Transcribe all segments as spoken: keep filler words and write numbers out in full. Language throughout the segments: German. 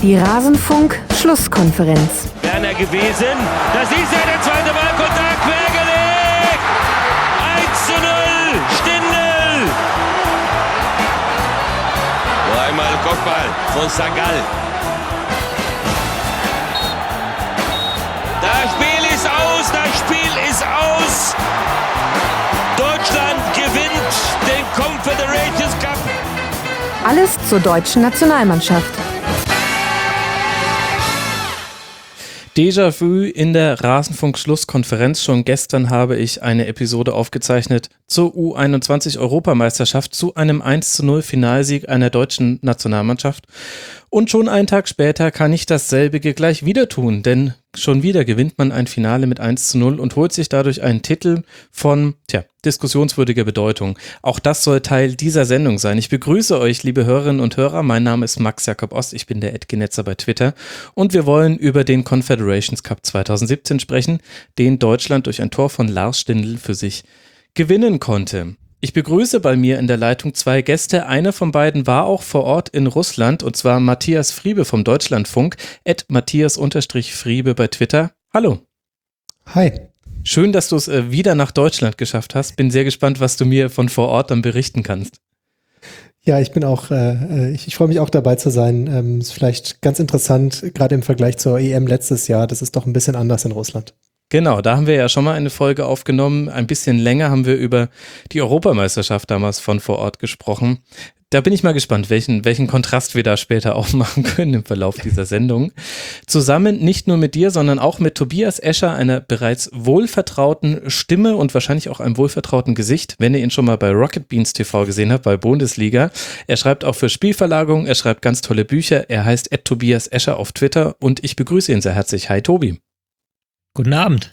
Die Rasenfunk-Schlusskonferenz. Werner gewesen, das ist ja der zweite Ballkontakt, quergelegt! eins zu null, Stindl! Noch einmal Kopfball von Sagal. Das Spiel ist aus, das Spiel ist aus! Deutschland gewinnt den Confederations Cup. Alles zur deutschen Nationalmannschaft. Déjà-vu in der Rasenfunk-Schlusskonferenz. Schon gestern habe ich eine Episode aufgezeichnet zur U einundzwanzig-Europameisterschaft, zu einem eins zu null Finalsieg einer deutschen Nationalmannschaft. Und schon einen Tag später kann ich dasselbige gleich wieder tun, denn schon wieder gewinnt man ein Finale mit eins zu null und holt sich dadurch einen Titel von, tja, diskussionswürdiger Bedeutung. Auch das soll Teil dieser Sendung sein. Ich begrüße euch, liebe Hörerinnen und Hörer. Mein Name ist Max Jakob Ost, ich bin der Edgenetzer bei Twitter und wir wollen über den Confederations Cup zweitausendsiebzehn sprechen, den Deutschland durch ein Tor von Lars Stindl für sich gewinnen konnte. Ich begrüße bei mir in der Leitung zwei Gäste. Einer von beiden war auch vor Ort in Russland, und zwar Matthias Friebe vom Deutschlandfunk, at Matthias-Friebe bei Twitter. Hallo. Hi. Schön, dass du es äh, wieder nach Deutschland geschafft hast. Bin sehr gespannt, was du mir von vor Ort dann berichten kannst. Ja, ich bin auch, äh, ich, ich freue mich auch dabei zu sein. Ähm, ist vielleicht ganz interessant, gerade im Vergleich zur E M letztes Jahr. Das ist doch ein bisschen anders in Russland. Genau, da haben wir ja schon mal eine Folge aufgenommen. Ein bisschen länger haben wir über die Europameisterschaft damals von vor Ort gesprochen. Da bin ich mal gespannt, welchen, welchen Kontrast wir da später aufmachen können im Verlauf dieser Sendung. Zusammen nicht nur mit dir, sondern auch mit Tobias Escher, einer bereits wohlvertrauten Stimme und wahrscheinlich auch einem wohlvertrauten Gesicht, wenn ihr ihn schon mal bei Rocket Beans T V gesehen habt, bei Bundesliga. Er schreibt auch für Spielverlagerung, er schreibt ganz tolle Bücher. Er heißt at Tobias Escher auf Twitter und ich begrüße ihn sehr herzlich. Hi Tobi. Guten Abend.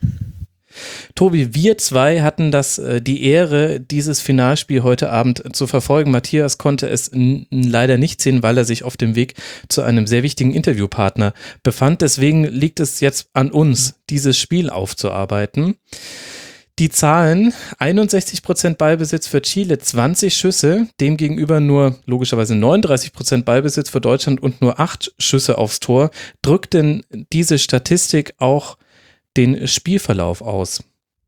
Tobi, wir zwei hatten das äh, die Ehre, dieses Finalspiel heute Abend zu verfolgen. Matthias konnte es n- leider nicht sehen, weil er sich auf dem Weg zu einem sehr wichtigen Interviewpartner befand. Deswegen liegt es jetzt an uns, dieses Spiel aufzuarbeiten. Die Zahlen: einundsechzig Prozent Ballbesitz für Chile, zwanzig Schüsse, demgegenüber nur logischerweise neununddreißig Prozent Ballbesitz für Deutschland und nur acht Schüsse aufs Tor. Drückt denn diese Statistik auch den Spielverlauf aus?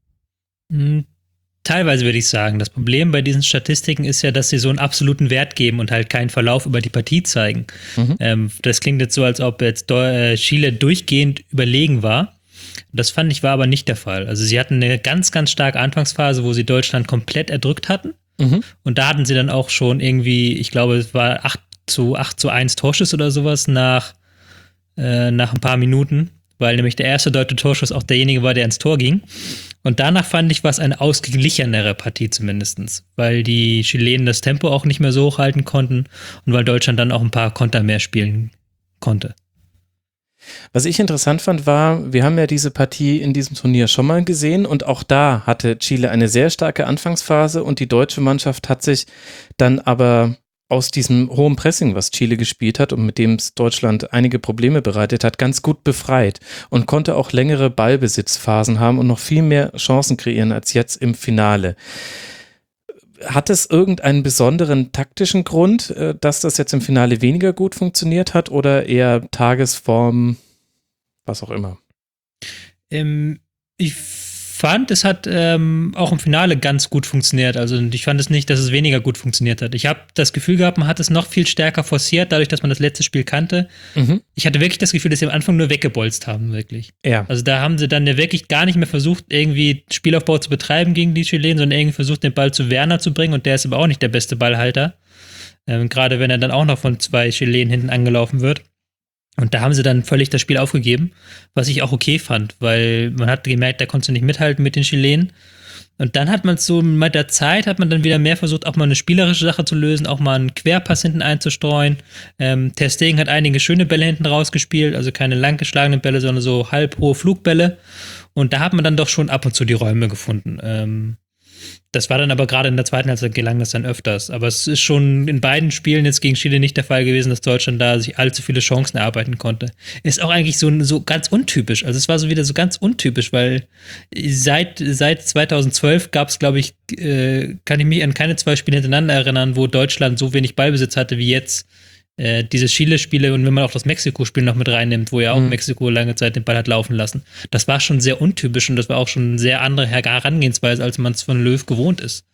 Teilweise würde ich sagen. Das Problem bei diesen Statistiken ist ja, dass sie so einen absoluten Wert geben und halt keinen Verlauf über die Partie zeigen. Mhm. Ähm, das klingt jetzt so, als ob jetzt Chile durchgehend überlegen war. Das fand ich war aber nicht der Fall. Also sie hatten eine ganz, ganz starke Anfangsphase, wo sie Deutschland komplett erdrückt hatten. Mhm. Und da hatten sie dann auch schon irgendwie, ich glaube, es war acht zu eins Torschuss oder sowas nach, äh, nach ein paar Minuten, weil nämlich der erste deutsche Torschuss auch derjenige war, der ins Tor ging. Und danach fand ich, war es eine ausgeglichenere Partie zumindest, weil die Chilenen das Tempo auch nicht mehr so hochhalten konnten und weil Deutschland dann auch ein paar Konter mehr spielen konnte. Was ich interessant fand, war, wir haben ja diese Partie in diesem Turnier schon mal gesehen und auch da hatte Chile eine sehr starke Anfangsphase und die deutsche Mannschaft hat sich dann aber aus diesem hohen Pressing, was Chile gespielt hat und mit dem es Deutschland einige Probleme bereitet hat, ganz gut befreit und konnte auch längere Ballbesitzphasen haben und noch viel mehr Chancen kreieren als jetzt im Finale. Hat es irgendeinen besonderen taktischen Grund, dass das jetzt im Finale weniger gut funktioniert hat oder eher Tagesform, was auch immer? Ähm, ich fand, es hat ähm, auch im Finale ganz gut funktioniert. Also ich fand es nicht, dass es weniger gut funktioniert hat. Ich habe das Gefühl gehabt, man hat es noch viel stärker forciert, dadurch, dass man das letzte Spiel kannte. Mhm. Ich hatte wirklich das Gefühl, dass sie am Anfang nur weggebolzt haben, wirklich. Ja. Also da haben sie dann ja wirklich gar nicht mehr versucht, irgendwie Spielaufbau zu betreiben gegen die Chilenen, sondern irgendwie versucht, den Ball zu Werner zu bringen und der ist aber auch nicht der beste Ballhalter. Ähm, gerade wenn er dann auch noch von zwei Chilenen hinten angelaufen wird. Und da haben sie dann völlig das Spiel aufgegeben, was ich auch okay fand, weil man hat gemerkt, da konntest du nicht mithalten mit den Chilenen. Und dann hat man so mit der Zeit, hat man dann wieder mehr versucht, auch mal eine spielerische Sache zu lösen, auch mal einen Querpass hinten einzustreuen. Ähm, Ter Stegen hat einige schöne Bälle hinten rausgespielt, also keine lang geschlagenen Bälle, sondern so halbhohe Flugbälle. Und da hat man dann doch schon ab und zu die Räume gefunden. Ähm, Das war dann aber gerade in der zweiten Halbzeit gelang das dann öfters. Aber es ist schon in beiden Spielen jetzt gegen Chile nicht der Fall gewesen, dass Deutschland da sich allzu viele Chancen erarbeiten konnte. Ist auch eigentlich so, so ganz untypisch. Also es war so wieder so ganz untypisch, weil seit, seit zweitausendzwölf gab es, glaube ich, äh, kann ich mich an keine zwei Spiele hintereinander erinnern, wo Deutschland so wenig Ballbesitz hatte wie jetzt äh, diese Chile-Spiele und wenn man auch das Mexiko-Spiel noch mit reinnimmt, wo ja auch Mhm. Mexiko lange Zeit den Ball hat laufen lassen, das war schon sehr untypisch und das war auch schon eine sehr andere Herangehensweise, als man es von Löw gewohnt ist.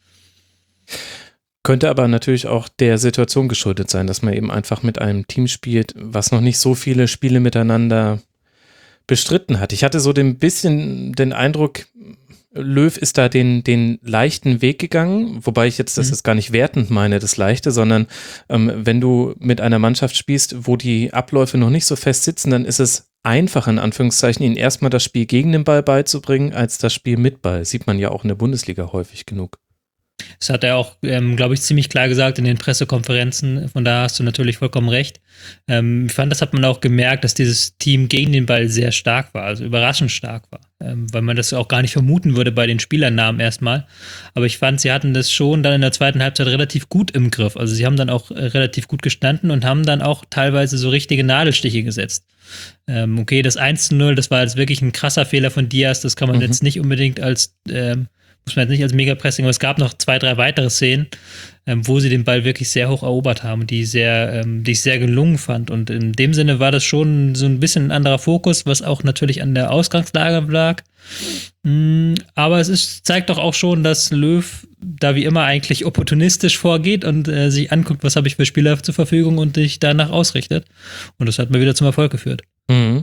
Könnte aber natürlich auch der Situation geschuldet sein, dass man eben einfach mit einem Team spielt, was noch nicht so viele Spiele miteinander bestritten hat. Ich hatte so ein bisschen den Eindruck, Löw ist da den, den leichten Weg gegangen, wobei ich jetzt das Mhm. jetzt gar nicht wertend meine, das Leichte, sondern ähm, wenn du mit einer Mannschaft spielst, wo die Abläufe noch nicht so fest sitzen, dann ist es einfach, in Anführungszeichen, ihnen erstmal das Spiel gegen den Ball beizubringen, als das Spiel mit Ball. Sieht man ja auch in der Bundesliga häufig genug. Das hat er auch, ähm, glaube ich, ziemlich klar gesagt in den Pressekonferenzen. Von da hast du natürlich vollkommen recht. Ähm, ich fand, das hat man auch gemerkt, dass dieses Team gegen den Ball sehr stark war, also überraschend stark war. Ähm, weil man das auch gar nicht vermuten würde bei den Spielernamen erstmal. Aber ich fand, sie hatten das schon dann in der zweiten Halbzeit relativ gut im Griff. Also sie haben dann auch äh, relativ gut gestanden und haben dann auch teilweise so richtige Nadelstiche gesetzt. Ähm, okay, das eins zu null, das war jetzt wirklich ein krasser Fehler von Diaz. Das kann man Mhm. jetzt nicht unbedingt als ähm, muss man jetzt nicht als Mega-Pressing, aber es gab noch zwei, drei weitere Szenen, ähm, wo sie den Ball wirklich sehr hoch erobert haben, die, sehr, ähm, die ich sehr gelungen fand. Und in dem Sinne war das schon so ein bisschen ein anderer Fokus, was auch natürlich an der Ausgangslage lag. Mm, aber es ist, zeigt doch auch schon, dass Löw da wie immer eigentlich opportunistisch vorgeht und äh, sich anguckt, was habe ich für Spieler zur Verfügung und sich danach ausrichtet. Und das hat mir wieder zum Erfolg geführt. Mhm.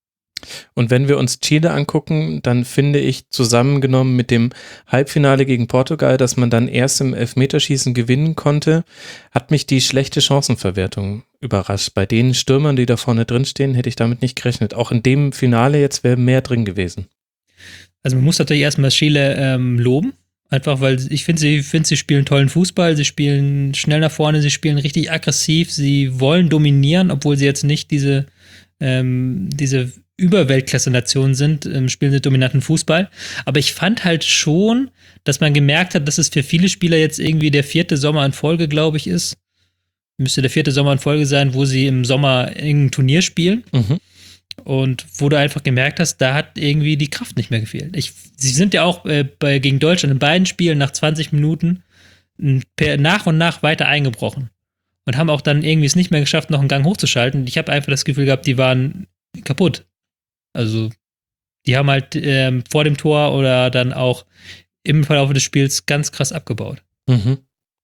Und wenn wir uns Chile angucken, dann finde ich zusammengenommen mit dem Halbfinale gegen Portugal, dass man dann erst im Elfmeterschießen gewinnen konnte, hat mich die schlechte Chancenverwertung überrascht. Bei den Stürmern, die da vorne drin stehen, hätte ich damit nicht gerechnet. Auch in dem Finale jetzt wäre mehr drin gewesen. Also man muss natürlich erstmal Chile ähm, loben. Einfach, weil ich finde, sie, find, sie spielen tollen Fußball, sie spielen schnell nach vorne, sie spielen richtig aggressiv, sie wollen dominieren, obwohl sie jetzt nicht diese, ähm, diese Überweltklasse-Nation sind, ähm, spielen sie dominanten Fußball. Aber ich fand halt schon, dass man gemerkt hat, dass es für viele Spieler jetzt irgendwie der vierte Sommer in Folge, glaube ich, ist. Müsste der vierte Sommer in Folge sein, wo sie im Sommer irgendein Turnier spielen. Mhm. Und wo du einfach gemerkt hast, da hat irgendwie die Kraft nicht mehr gefehlt. Ich, sie sind ja auch äh, bei, gegen Deutschland in beiden Spielen nach zwanzig Minuten per, nach und nach weiter eingebrochen. Und haben auch dann irgendwie es nicht mehr geschafft, noch einen Gang hochzuschalten. Ich habe einfach das Gefühl gehabt, die waren kaputt. Also, die haben halt ähm, vor dem Tor oder dann auch im Verlauf des Spiels ganz krass abgebaut. Mhm.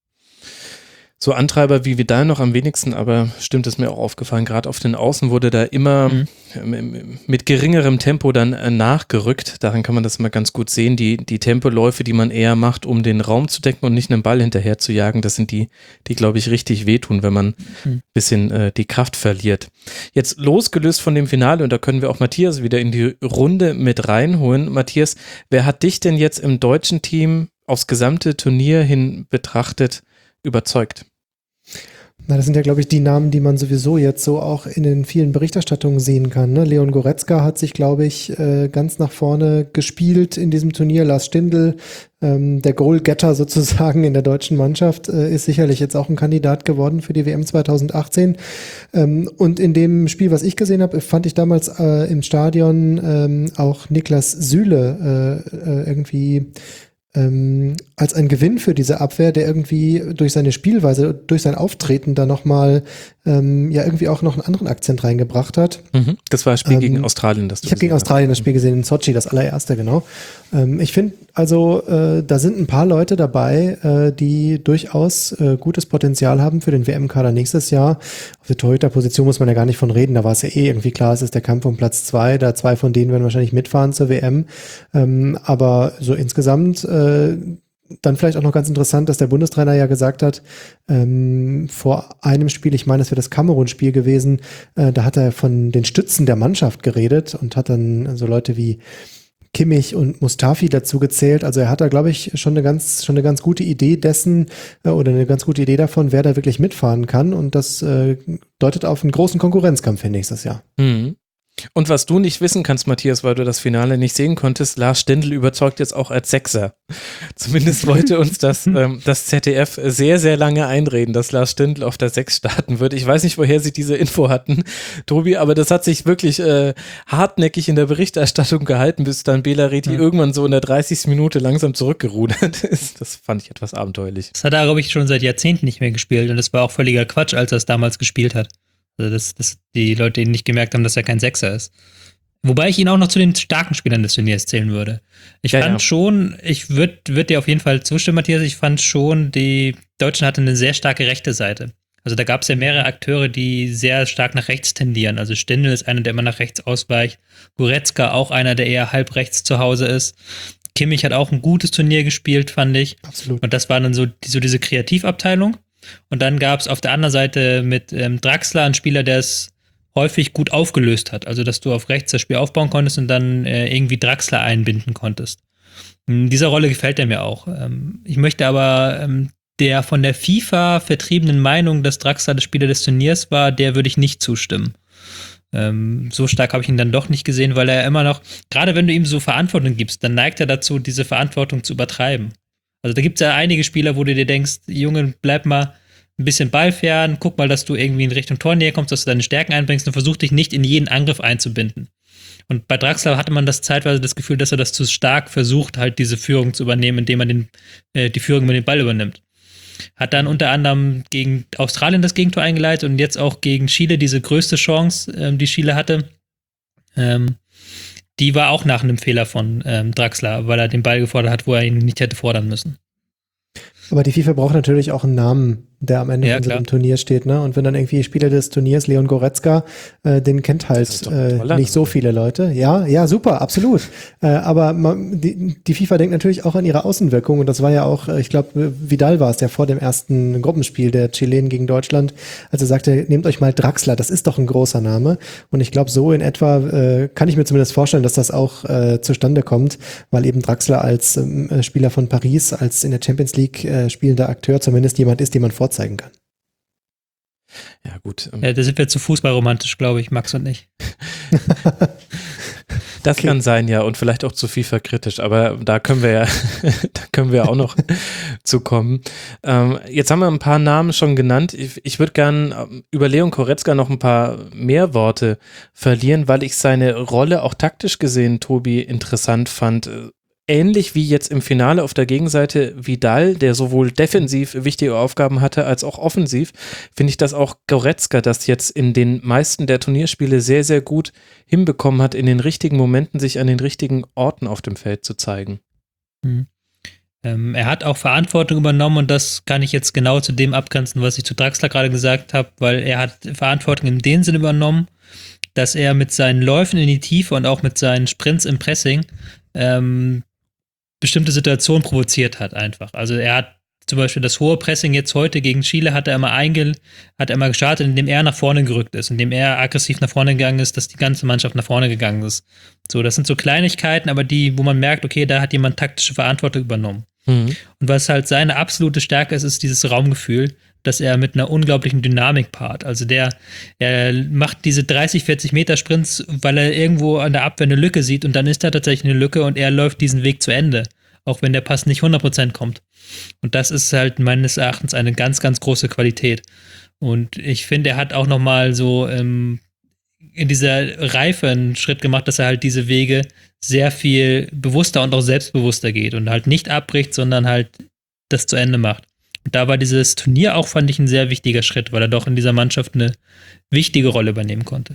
So Antreiber wie Vidal noch am wenigsten, aber stimmt, ist mir auch aufgefallen, gerade auf den Außen wurde da immer mhm. mit geringerem Tempo dann äh, nachgerückt. Daran kann man das mal ganz gut sehen. Die, die Tempoläufe, die man eher macht, um den Raum zu decken und nicht einen Ball hinterher zu jagen, das sind die, die, glaube ich, richtig wehtun, wenn man ein mhm. bisschen äh, die Kraft verliert. Jetzt losgelöst von dem Finale, und da können wir auch Matthias wieder in die Runde mit reinholen. Matthias, wer hat dich denn jetzt im deutschen Team aufs gesamte Turnier hin betrachtet überzeugt? Na, das sind ja, glaube ich, die Namen, die man sowieso jetzt so auch in den vielen Berichterstattungen sehen kann. Ne? Leon Goretzka hat sich, glaube ich, äh, ganz nach vorne gespielt in diesem Turnier. Lars Stindl, ähm, der Goalgetter sozusagen in der deutschen Mannschaft, äh, ist sicherlich jetzt auch ein Kandidat geworden für die W M zwanzig achtzehn. Ähm, und in dem Spiel, was ich gesehen habe, fand ich damals äh, im Stadion ähm, auch Niklas Süle äh, äh, irgendwie Ähm, als ein Gewinn für diese Abwehr, der irgendwie durch seine Spielweise, durch sein Auftreten da nochmal ähm, ja irgendwie auch noch einen anderen Akzent reingebracht hat. Mhm. Das war das Spiel ähm, gegen Australien, das du Ich habe gegen Australien das Spiel gesehen, in Sochi, das allererste, genau. Ähm, ich finde, also äh, da sind ein paar Leute dabei, äh, die durchaus äh, gutes Potenzial haben für den W M-Kader nächstes Jahr. Auf der Torhüter-Position muss man ja gar nicht von reden, da war es ja eh irgendwie klar, es ist der Kampf um Platz zwei, da zwei von denen werden wahrscheinlich mitfahren zur W M. Ähm, aber so insgesamt äh, dann vielleicht auch noch ganz interessant, dass der Bundestrainer ja gesagt hat, ähm, vor einem Spiel, ich meine, es wäre das Kamerun-Spiel gewesen, äh, da hat er von den Stützen der Mannschaft geredet und hat dann so Leute wie Kimmich und Mustafi dazu gezählt. Also er hat da, glaube ich, schon eine ganz, schon eine ganz gute Idee dessen äh, oder eine ganz gute Idee davon, wer da wirklich mitfahren kann. Und das äh, deutet auf einen großen Konkurrenzkampf hin nächstes Jahr. Mhm. Und was du nicht wissen kannst, Matthias, weil du das Finale nicht sehen konntest, Lars Stindl überzeugt jetzt auch als Sechser. Zumindest wollte uns das, ähm, das Z D F sehr, sehr lange einreden, dass Lars Stindl auf der Sechs starten wird. Ich weiß nicht, woher sie diese Info hatten, Tobi, aber das hat sich wirklich äh, hartnäckig in der Berichterstattung gehalten, bis dann Bela Reti ja. irgendwann so in der dreißigsten Minute langsam zurückgerudert ist. Das fand ich etwas abenteuerlich. Das hat er, glaube ich, schon seit Jahrzehnten nicht mehr gespielt und das war auch völliger Quatsch, als er es damals gespielt hat. Also dass, dass die Leute ihn nicht gemerkt haben, dass er kein Sechser ist. Wobei ich ihn auch noch zu den starken Spielern des Turniers zählen würde. Ich ja, fand ja. schon, ich würde würd dir auf jeden Fall zustimmen, Matthias, ich fand schon, die Deutschen hatten eine sehr starke rechte Seite. Also da gab es ja mehrere Akteure, die sehr stark nach rechts tendieren. Also Stindl ist einer, der immer nach rechts ausweicht. Goretzka auch einer, der eher halb rechts zu Hause ist. Kimmich hat auch ein gutes Turnier gespielt, fand ich. Absolut. Und das war dann so, so diese Kreativabteilung. Und dann gab es auf der anderen Seite mit ähm, Draxler einen Spieler, der es häufig gut aufgelöst hat. Also, dass du auf rechts das Spiel aufbauen konntest und dann äh, irgendwie Draxler einbinden konntest. In dieser Rolle gefällt er mir auch. Ähm, ich möchte aber ähm, der von der FIFA vertriebenen Meinung, dass Draxler der Spieler des Turniers war, der würde ich nicht zustimmen. Ähm, so stark habe ich ihn dann doch nicht gesehen, weil er immer noch, gerade wenn du ihm so Verantwortung gibst, dann neigt er dazu, diese Verantwortung zu übertreiben. Also da gibt es ja einige Spieler, wo du dir denkst, Junge, bleib mal ein bisschen ballfern, guck mal, dass du irgendwie in Richtung Tornähe kommst, dass du deine Stärken einbringst und versuch dich nicht in jeden Angriff einzubinden. Und bei Draxler hatte man das zeitweise das Gefühl, dass er das zu stark versucht, halt diese Führung zu übernehmen, indem er den, äh, die Führung über den Ball übernimmt. Hat dann unter anderem gegen Australien das Gegentor eingeleitet und jetzt auch gegen Chile diese größte Chance, ähm, die Chile hatte. Ähm, die war auch nach einem Fehler von ähm, Draxler, weil er den Ball gefordert hat, wo er ihn nicht hätte fordern müssen. Aber die FIFA braucht natürlich auch einen Namen, der am Ende ja, von so einem Turnier steht, ne? Und wenn dann irgendwie Spieler des Turniers, Leon Goretzka, äh, den kennt halt äh, nicht so viele Leute. Ja, ja, super, absolut. äh, aber man, die, die FIFA denkt natürlich auch an ihre Außenwirkung und das war ja auch, ich glaube, Vidal war es, der vor dem ersten Gruppenspiel der Chilenen gegen Deutschland, als er sagte, nehmt euch mal Draxler, das ist doch ein großer Name. Und ich glaube, so in etwa äh, kann ich mir zumindest vorstellen, dass das auch äh, zustande kommt, weil eben Draxler als äh, Spieler von Paris, als in der Champions League äh, spielender Akteur zumindest jemand ist, den man vorzeigen kann. Ja, gut. Ja, da sind wir zu fußballromantisch, glaube ich, Max und ich. Das okay. kann sein, ja, und vielleicht auch zu FIFA-kritisch, aber da können wir ja, da können wir auch noch zu kommen. Ähm, jetzt haben wir ein paar Namen schon genannt. Ich, ich würde gern über Leon Goretzka noch ein paar mehr Worte verlieren, weil ich seine Rolle auch taktisch gesehen, Tobi, interessant fand. Ähnlich wie jetzt im Finale auf der Gegenseite Vidal, der sowohl defensiv wichtige Aufgaben hatte, als auch offensiv, finde ich, dass auch Goretzka das jetzt in den meisten der Turnierspiele sehr, sehr gut hinbekommen hat, in den richtigen Momenten sich an den richtigen Orten auf dem Feld zu zeigen. Mhm. Ähm, er hat auch Verantwortung übernommen und das kann ich jetzt genau zu dem abgrenzen, was ich zu Draxler gerade gesagt habe, weil er hat Verantwortung in dem Sinne übernommen, dass er mit seinen Läufen in die Tiefe und auch mit seinen Sprints im Pressing ähm, bestimmte Situationen provoziert hat einfach. Also er hat zum Beispiel das hohe Pressing jetzt heute gegen Chile hat er immer einge, hat er immer gestartet, indem er nach vorne gerückt ist, indem er aggressiv nach vorne gegangen ist, dass die ganze Mannschaft nach vorne gegangen ist. So, das sind so Kleinigkeiten, aber die, wo man merkt, okay, da hat jemand taktische Verantwortung übernommen. Mhm. Und was halt seine absolute Stärke ist, ist dieses Raumgefühl, dass er mit einer unglaublichen Dynamik paart. Also der, er macht diese dreißig, vierzig Meter Sprints, weil er irgendwo an der Abwehr eine Lücke sieht und dann ist da tatsächlich eine Lücke und er läuft diesen Weg zu Ende, auch wenn der Pass nicht hundert Prozent kommt. Und das ist halt meines Erachtens eine ganz, ganz große Qualität. Und ich finde, er hat auch nochmal so ähm, in dieser Reife einen Schritt gemacht, dass er halt diese Wege sehr viel bewusster und auch selbstbewusster geht und halt nicht abbricht, sondern halt das zu Ende macht. Und da war dieses Turnier auch, fand ich, ein sehr wichtiger Schritt, weil er doch in dieser Mannschaft eine wichtige Rolle übernehmen konnte.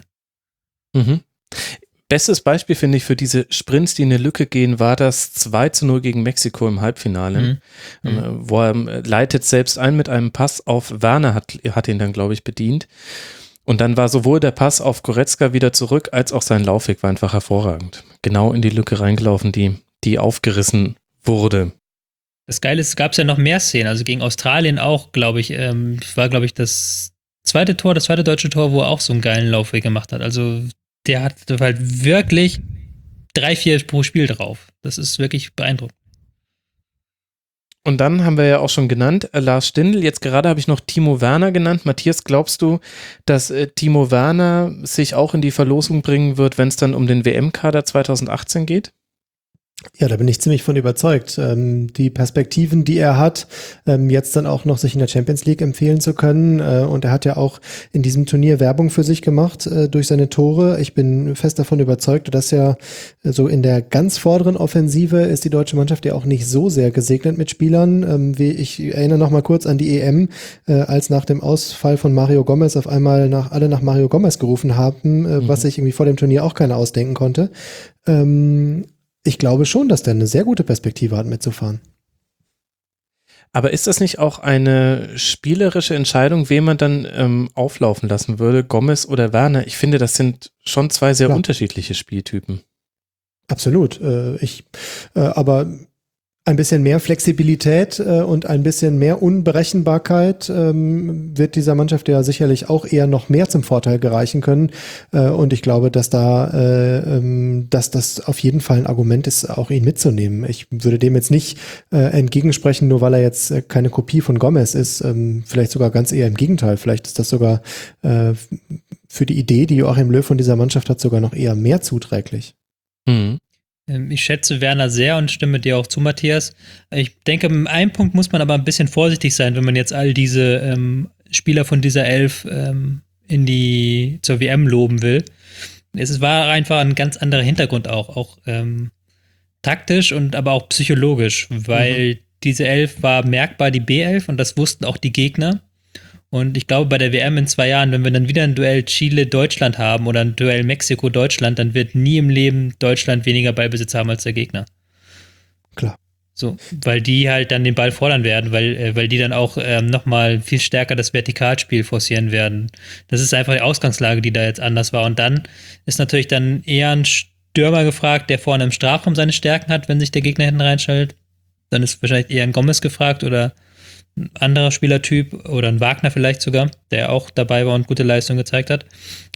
Mhm. Bestes Beispiel, finde ich, für diese Sprints, die in eine Lücke gehen, war das zwei zu null gegen Mexiko im Halbfinale, mhm. Mhm. wo er leitet selbst ein mit einem Pass auf Werner, hat, hat ihn dann, glaube ich, bedient. Und dann war sowohl der Pass auf Goretzka wieder zurück, als auch sein Laufweg war einfach hervorragend. Genau in die Lücke reingelaufen, die, die aufgerissen wurde. Das Geile ist, es gab ja noch mehr Szenen, also gegen Australien auch, glaube ich, ähm, war, glaube ich, das zweite Tor, das zweite deutsche Tor, wo er auch so einen geilen Laufweg gemacht hat. Also der hat halt wirklich drei, vier pro Spiel drauf. Das ist wirklich beeindruckend. Und dann haben wir ja auch schon genannt, äh, Lars Stindl, jetzt gerade habe ich noch Timo Werner genannt. Matthias, glaubst du, dass äh, Timo Werner sich auch in die Verlosung bringen wird, wenn es dann um den W M-Kader zwanzig achtzehn geht? Ja, da bin ich ziemlich von überzeugt. Ähm, die Perspektiven, die er hat, ähm, jetzt dann auch noch sich in der Champions League empfehlen zu können. Äh, und er hat ja auch in diesem Turnier Werbung für sich gemacht äh, durch seine Tore. Ich bin fest davon überzeugt, dass ja äh, so in der ganz vorderen Offensive ist die deutsche Mannschaft ja auch nicht so sehr gesegnet mit Spielern. Ähm, wie ich erinnere noch mal kurz an die E M, äh, als nach dem Ausfall von Mario Gomez auf einmal nach, alle nach Mario Gomez gerufen haben, äh, mhm. was sich irgendwie vor dem Turnier auch keiner ausdenken konnte. Ähm, Ich glaube schon, dass der eine sehr gute Perspektive hat, mitzufahren. Aber ist das nicht auch eine spielerische Entscheidung, wen man dann ähm, auflaufen lassen würde, Gomez oder Werner? Ich finde, das sind schon zwei sehr Klar. unterschiedliche Spieltypen. Absolut. Äh, ich, äh, aber ein bisschen mehr Flexibilität äh, und ein bisschen mehr Unberechenbarkeit ähm, wird dieser Mannschaft ja sicherlich auch eher noch mehr zum Vorteil gereichen können. Äh, und ich glaube, dass da, äh, ähm, dass das auf jeden Fall ein Argument ist, auch ihn mitzunehmen. Ich würde dem jetzt nicht äh, entgegensprechen, nur weil er jetzt äh, keine Kopie von Gomez ist. Ähm, vielleicht sogar ganz eher im Gegenteil. Vielleicht ist das sogar äh, für die Idee, die Joachim Löw von dieser Mannschaft hat, sogar noch eher mehr zuträglich. Mhm. Ich schätze Werner sehr und stimme dir auch zu, Matthias. Ich denke, in einem Punkt muss man aber ein bisschen vorsichtig sein, wenn man jetzt all diese ähm, Spieler von dieser Elf ähm, in die zur W M loben will. Es war einfach ein ganz anderer Hintergrund auch, auch ähm, taktisch und aber auch psychologisch, weil mhm. diese Elf war merkbar die B elf und das wussten auch die Gegner. Und ich glaube, bei der W M in zwei Jahren, wenn wir dann wieder ein Duell Chile-Deutschland haben oder ein Duell Mexiko-Deutschland, dann wird nie im Leben Deutschland weniger Ballbesitz haben als der Gegner. Klar. So, weil die halt dann den Ball fordern werden, weil, äh, weil die dann auch ähm, nochmal viel stärker das Vertikalspiel forcieren werden. Das ist einfach die Ausgangslage, die da jetzt anders war. Und dann ist natürlich dann eher ein Stürmer gefragt, der vorne im Strafraum seine Stärken hat, wenn sich der Gegner hinten reinstellt. Dann ist wahrscheinlich eher ein Gomez gefragt oder ein anderer Spielertyp oder ein Wagner vielleicht sogar, der auch dabei war und gute Leistung gezeigt hat.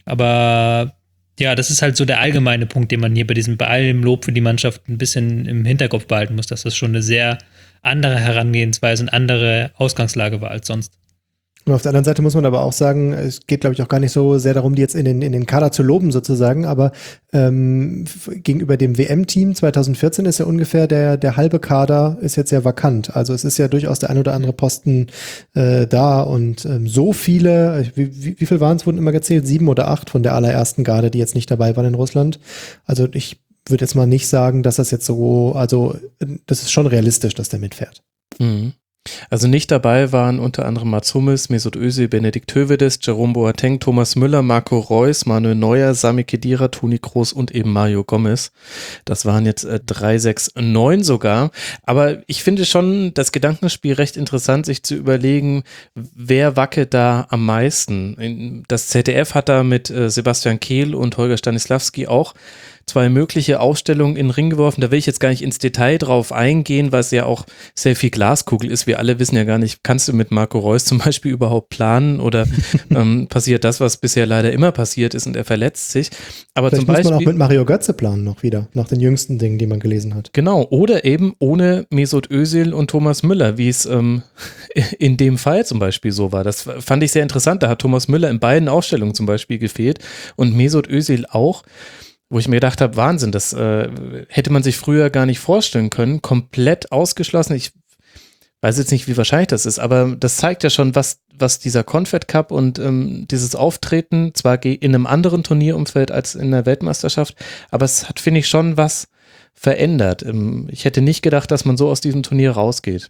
Aber ja, das ist halt so der allgemeine Punkt, den man hier bei diesem, bei allem Lob für die Mannschaft ein bisschen im Hinterkopf behalten muss, dass das schon eine sehr andere Herangehensweise und andere Ausgangslage war als sonst. Und auf der anderen Seite muss man aber auch sagen, es geht, glaube ich, auch gar nicht so sehr darum, die jetzt in den, in den Kader zu loben sozusagen, aber ähm, gegenüber dem W M-Team zwanzig vierzehn ist ja ungefähr der, der halbe Kader ist jetzt ja vakant. Also es ist ja durchaus der ein oder andere Posten äh, da und ähm, so viele, wie, wie, wie viel waren es, wurden immer gezählt? Sieben oder acht von der allerersten Garde, die jetzt nicht dabei waren in Russland. Also ich würde jetzt mal nicht sagen, dass das jetzt so, also das ist schon realistisch, dass der mitfährt. Mhm. Also nicht dabei waren unter anderem Mats Hummels, Mesut Özil, Benedikt Höwedes, Jerome Boateng, Thomas Müller, Marco Reus, Manuel Neuer, Sami Khedira, Toni Kroos und eben Mario Gomez. Das waren jetzt äh, drei, sechs, neun sogar. Aber ich finde schon das Gedankenspiel recht interessant, sich zu überlegen, wer wackelt da am meisten. Das Z D F hat da mit äh, Sebastian Kehl und Holger Stanislawski auch zwei mögliche Aufstellungen in den Ring geworfen. Da will ich jetzt gar nicht ins Detail drauf eingehen, weil es ja auch sehr viel Glaskugel ist. Wir alle wissen ja gar nicht, kannst du mit Marco Reus zum Beispiel überhaupt planen oder ähm, passiert das, was bisher leider immer passiert ist und er verletzt sich. Aber Vielleicht zum Beispiel muss man auch mit Mario Götze planen noch wieder, nach den jüngsten Dingen, die man gelesen hat. Genau, oder eben ohne Mesut Özil und Thomas Müller, wie es ähm, in dem Fall zum Beispiel so war. Das fand ich sehr interessant. Da hat Thomas Müller in beiden Aufstellungen zum Beispiel gefehlt und Mesut Özil auch. Wo ich mir gedacht habe, Wahnsinn, das äh, hätte man sich früher gar nicht vorstellen können, komplett ausgeschlossen. Ich weiß jetzt nicht, wie wahrscheinlich das ist, aber das zeigt ja schon, was, was dieser Confed Cup und ähm, dieses Auftreten, zwar in einem anderen Turnierumfeld als in der Weltmeisterschaft, aber es hat, finde ich, schon was verändert. Ähm, ich hätte nicht gedacht, dass man so aus diesem Turnier rausgeht.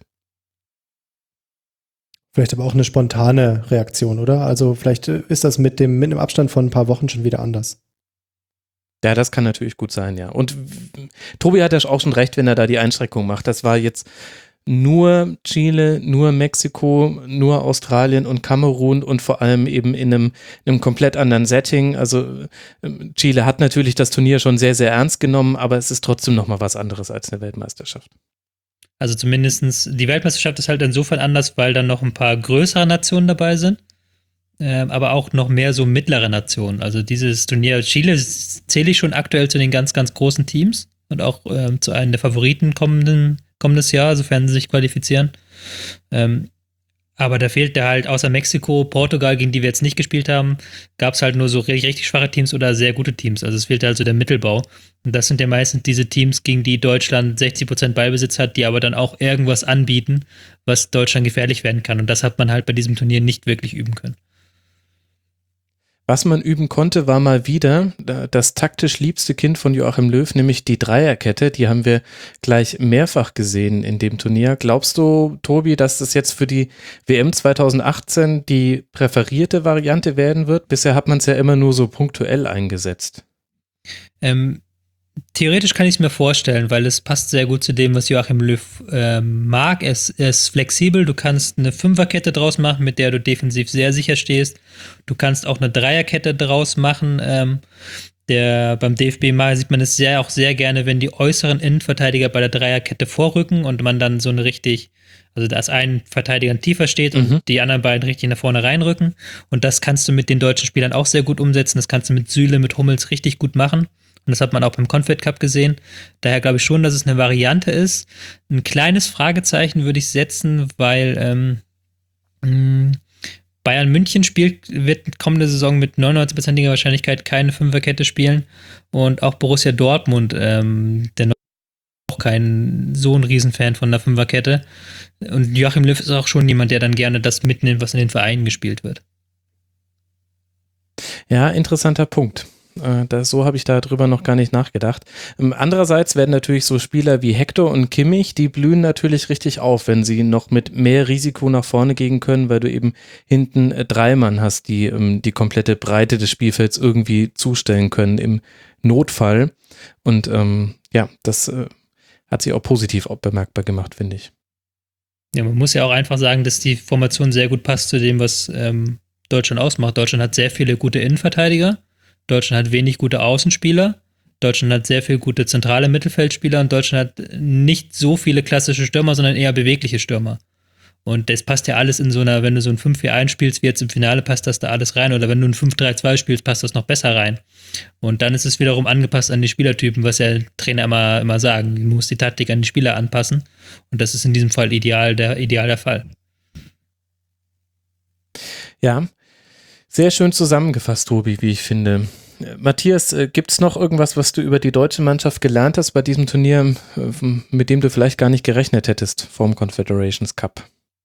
Vielleicht aber auch eine spontane Reaktion, oder? Also vielleicht ist das mit dem, mit dem Abstand von ein paar Wochen schon wieder anders. Ja, das kann natürlich gut sein, ja. Und Tobi hat ja auch schon recht, wenn er da die Einschränkung macht. Das war jetzt nur Chile, nur Mexiko, nur Australien und Kamerun und vor allem eben in einem, in einem komplett anderen Setting. Also Chile hat natürlich das Turnier schon sehr, sehr ernst genommen, aber es ist trotzdem nochmal was anderes als eine Weltmeisterschaft. Also zumindestens die Weltmeisterschaft ist halt insofern anders, weil dann noch ein paar größere Nationen dabei sind. Ähm, aber auch noch mehr so mittlere Nationen. Also dieses Turnier Chile zähle ich schon aktuell zu den ganz, ganz großen Teams und auch ähm, zu einem der Favoriten kommenden kommendes Jahr, sofern sie sich qualifizieren. Ähm, aber da fehlt halt außer Mexiko, Portugal, gegen die wir jetzt nicht gespielt haben, gab es halt nur so richtig, richtig schwache Teams oder sehr gute Teams. Also es fehlt also der Mittelbau. Und das sind ja meistens diese Teams, gegen die Deutschland sechzig Prozent Ballbesitz hat, die aber dann auch irgendwas anbieten, was Deutschland gefährlich werden kann. Und das hat man halt bei diesem Turnier nicht wirklich üben können. Was man üben konnte, war mal wieder das taktisch liebste Kind von Joachim Löw, nämlich die Dreierkette. Die haben wir gleich mehrfach gesehen in dem Turnier. Glaubst du, Tobi, dass das jetzt für die W M zwanzig achtzehn die präferierte Variante werden wird? Bisher hat man es ja immer nur so punktuell eingesetzt. Ähm, theoretisch kann ich es mir vorstellen, weil es passt sehr gut zu dem, was Joachim Löw ähm, mag. Er ist, er ist flexibel, du kannst eine Fünferkette draus machen, mit der du defensiv sehr sicher stehst. Du kannst auch eine Dreierkette draus machen. Ähm, der, beim D F B mal sieht man es sehr, auch sehr gerne, wenn die äußeren Innenverteidiger bei der Dreierkette vorrücken und man dann so eine richtig, also dass ein Verteidiger tiefer steht und mhm. die anderen beiden richtig nach vorne reinrücken. Und das kannst du mit den deutschen Spielern auch sehr gut umsetzen. Das kannst du mit Süle, mit Hummels richtig gut machen. Und das hat man auch beim Confed Cup gesehen. Daher glaube ich schon, dass es eine Variante ist. Ein kleines Fragezeichen würde ich setzen, weil ähm, mh, Bayern München spielt, wird kommende Saison mit neunundneunzig-prozentiger Wahrscheinlichkeit keine Fünferkette spielen. Und auch Borussia Dortmund, ähm, der auch kein so ein Riesenfan von der Fünferkette. Und Joachim Löw ist auch schon jemand, der dann gerne das mitnimmt, was in den Vereinen gespielt wird. Ja, interessanter Punkt. Das, so habe ich darüber noch gar nicht nachgedacht. Andererseits werden natürlich so Spieler wie Hector und Kimmich, die blühen natürlich richtig auf, wenn sie noch mit mehr Risiko nach vorne gehen können, weil du eben hinten drei Mann hast, die die komplette Breite des Spielfelds irgendwie zustellen können im Notfall. Und ähm, ja, das äh, hat sich auch positiv auch bemerkbar gemacht, finde ich. Ja, man muss ja auch einfach sagen, dass die Formation sehr gut passt zu dem, was ähm, Deutschland ausmacht. Deutschland hat sehr viele gute Innenverteidiger. Deutschland hat wenig gute Außenspieler, Deutschland hat sehr viele gute zentrale Mittelfeldspieler und Deutschland hat nicht so viele klassische Stürmer, sondern eher bewegliche Stürmer. Und das passt ja alles in so einer, wenn du so ein fünf vier eins spielst, wie jetzt im Finale, passt das da alles rein. Oder wenn du ein fünf drei zwei spielst, passt das noch besser rein. Und dann ist es wiederum angepasst an die Spielertypen, was ja Trainer immer, immer sagen. Du musst die Taktik an die Spieler anpassen. Und das ist in diesem Fall ideal der, ideal der Fall. Ja, sehr schön zusammengefasst, Tobi, wie ich finde. Matthias, gibt es noch irgendwas, was du über die deutsche Mannschaft gelernt hast bei diesem Turnier, mit dem du vielleicht gar nicht gerechnet hättest vorm Confederations Cup?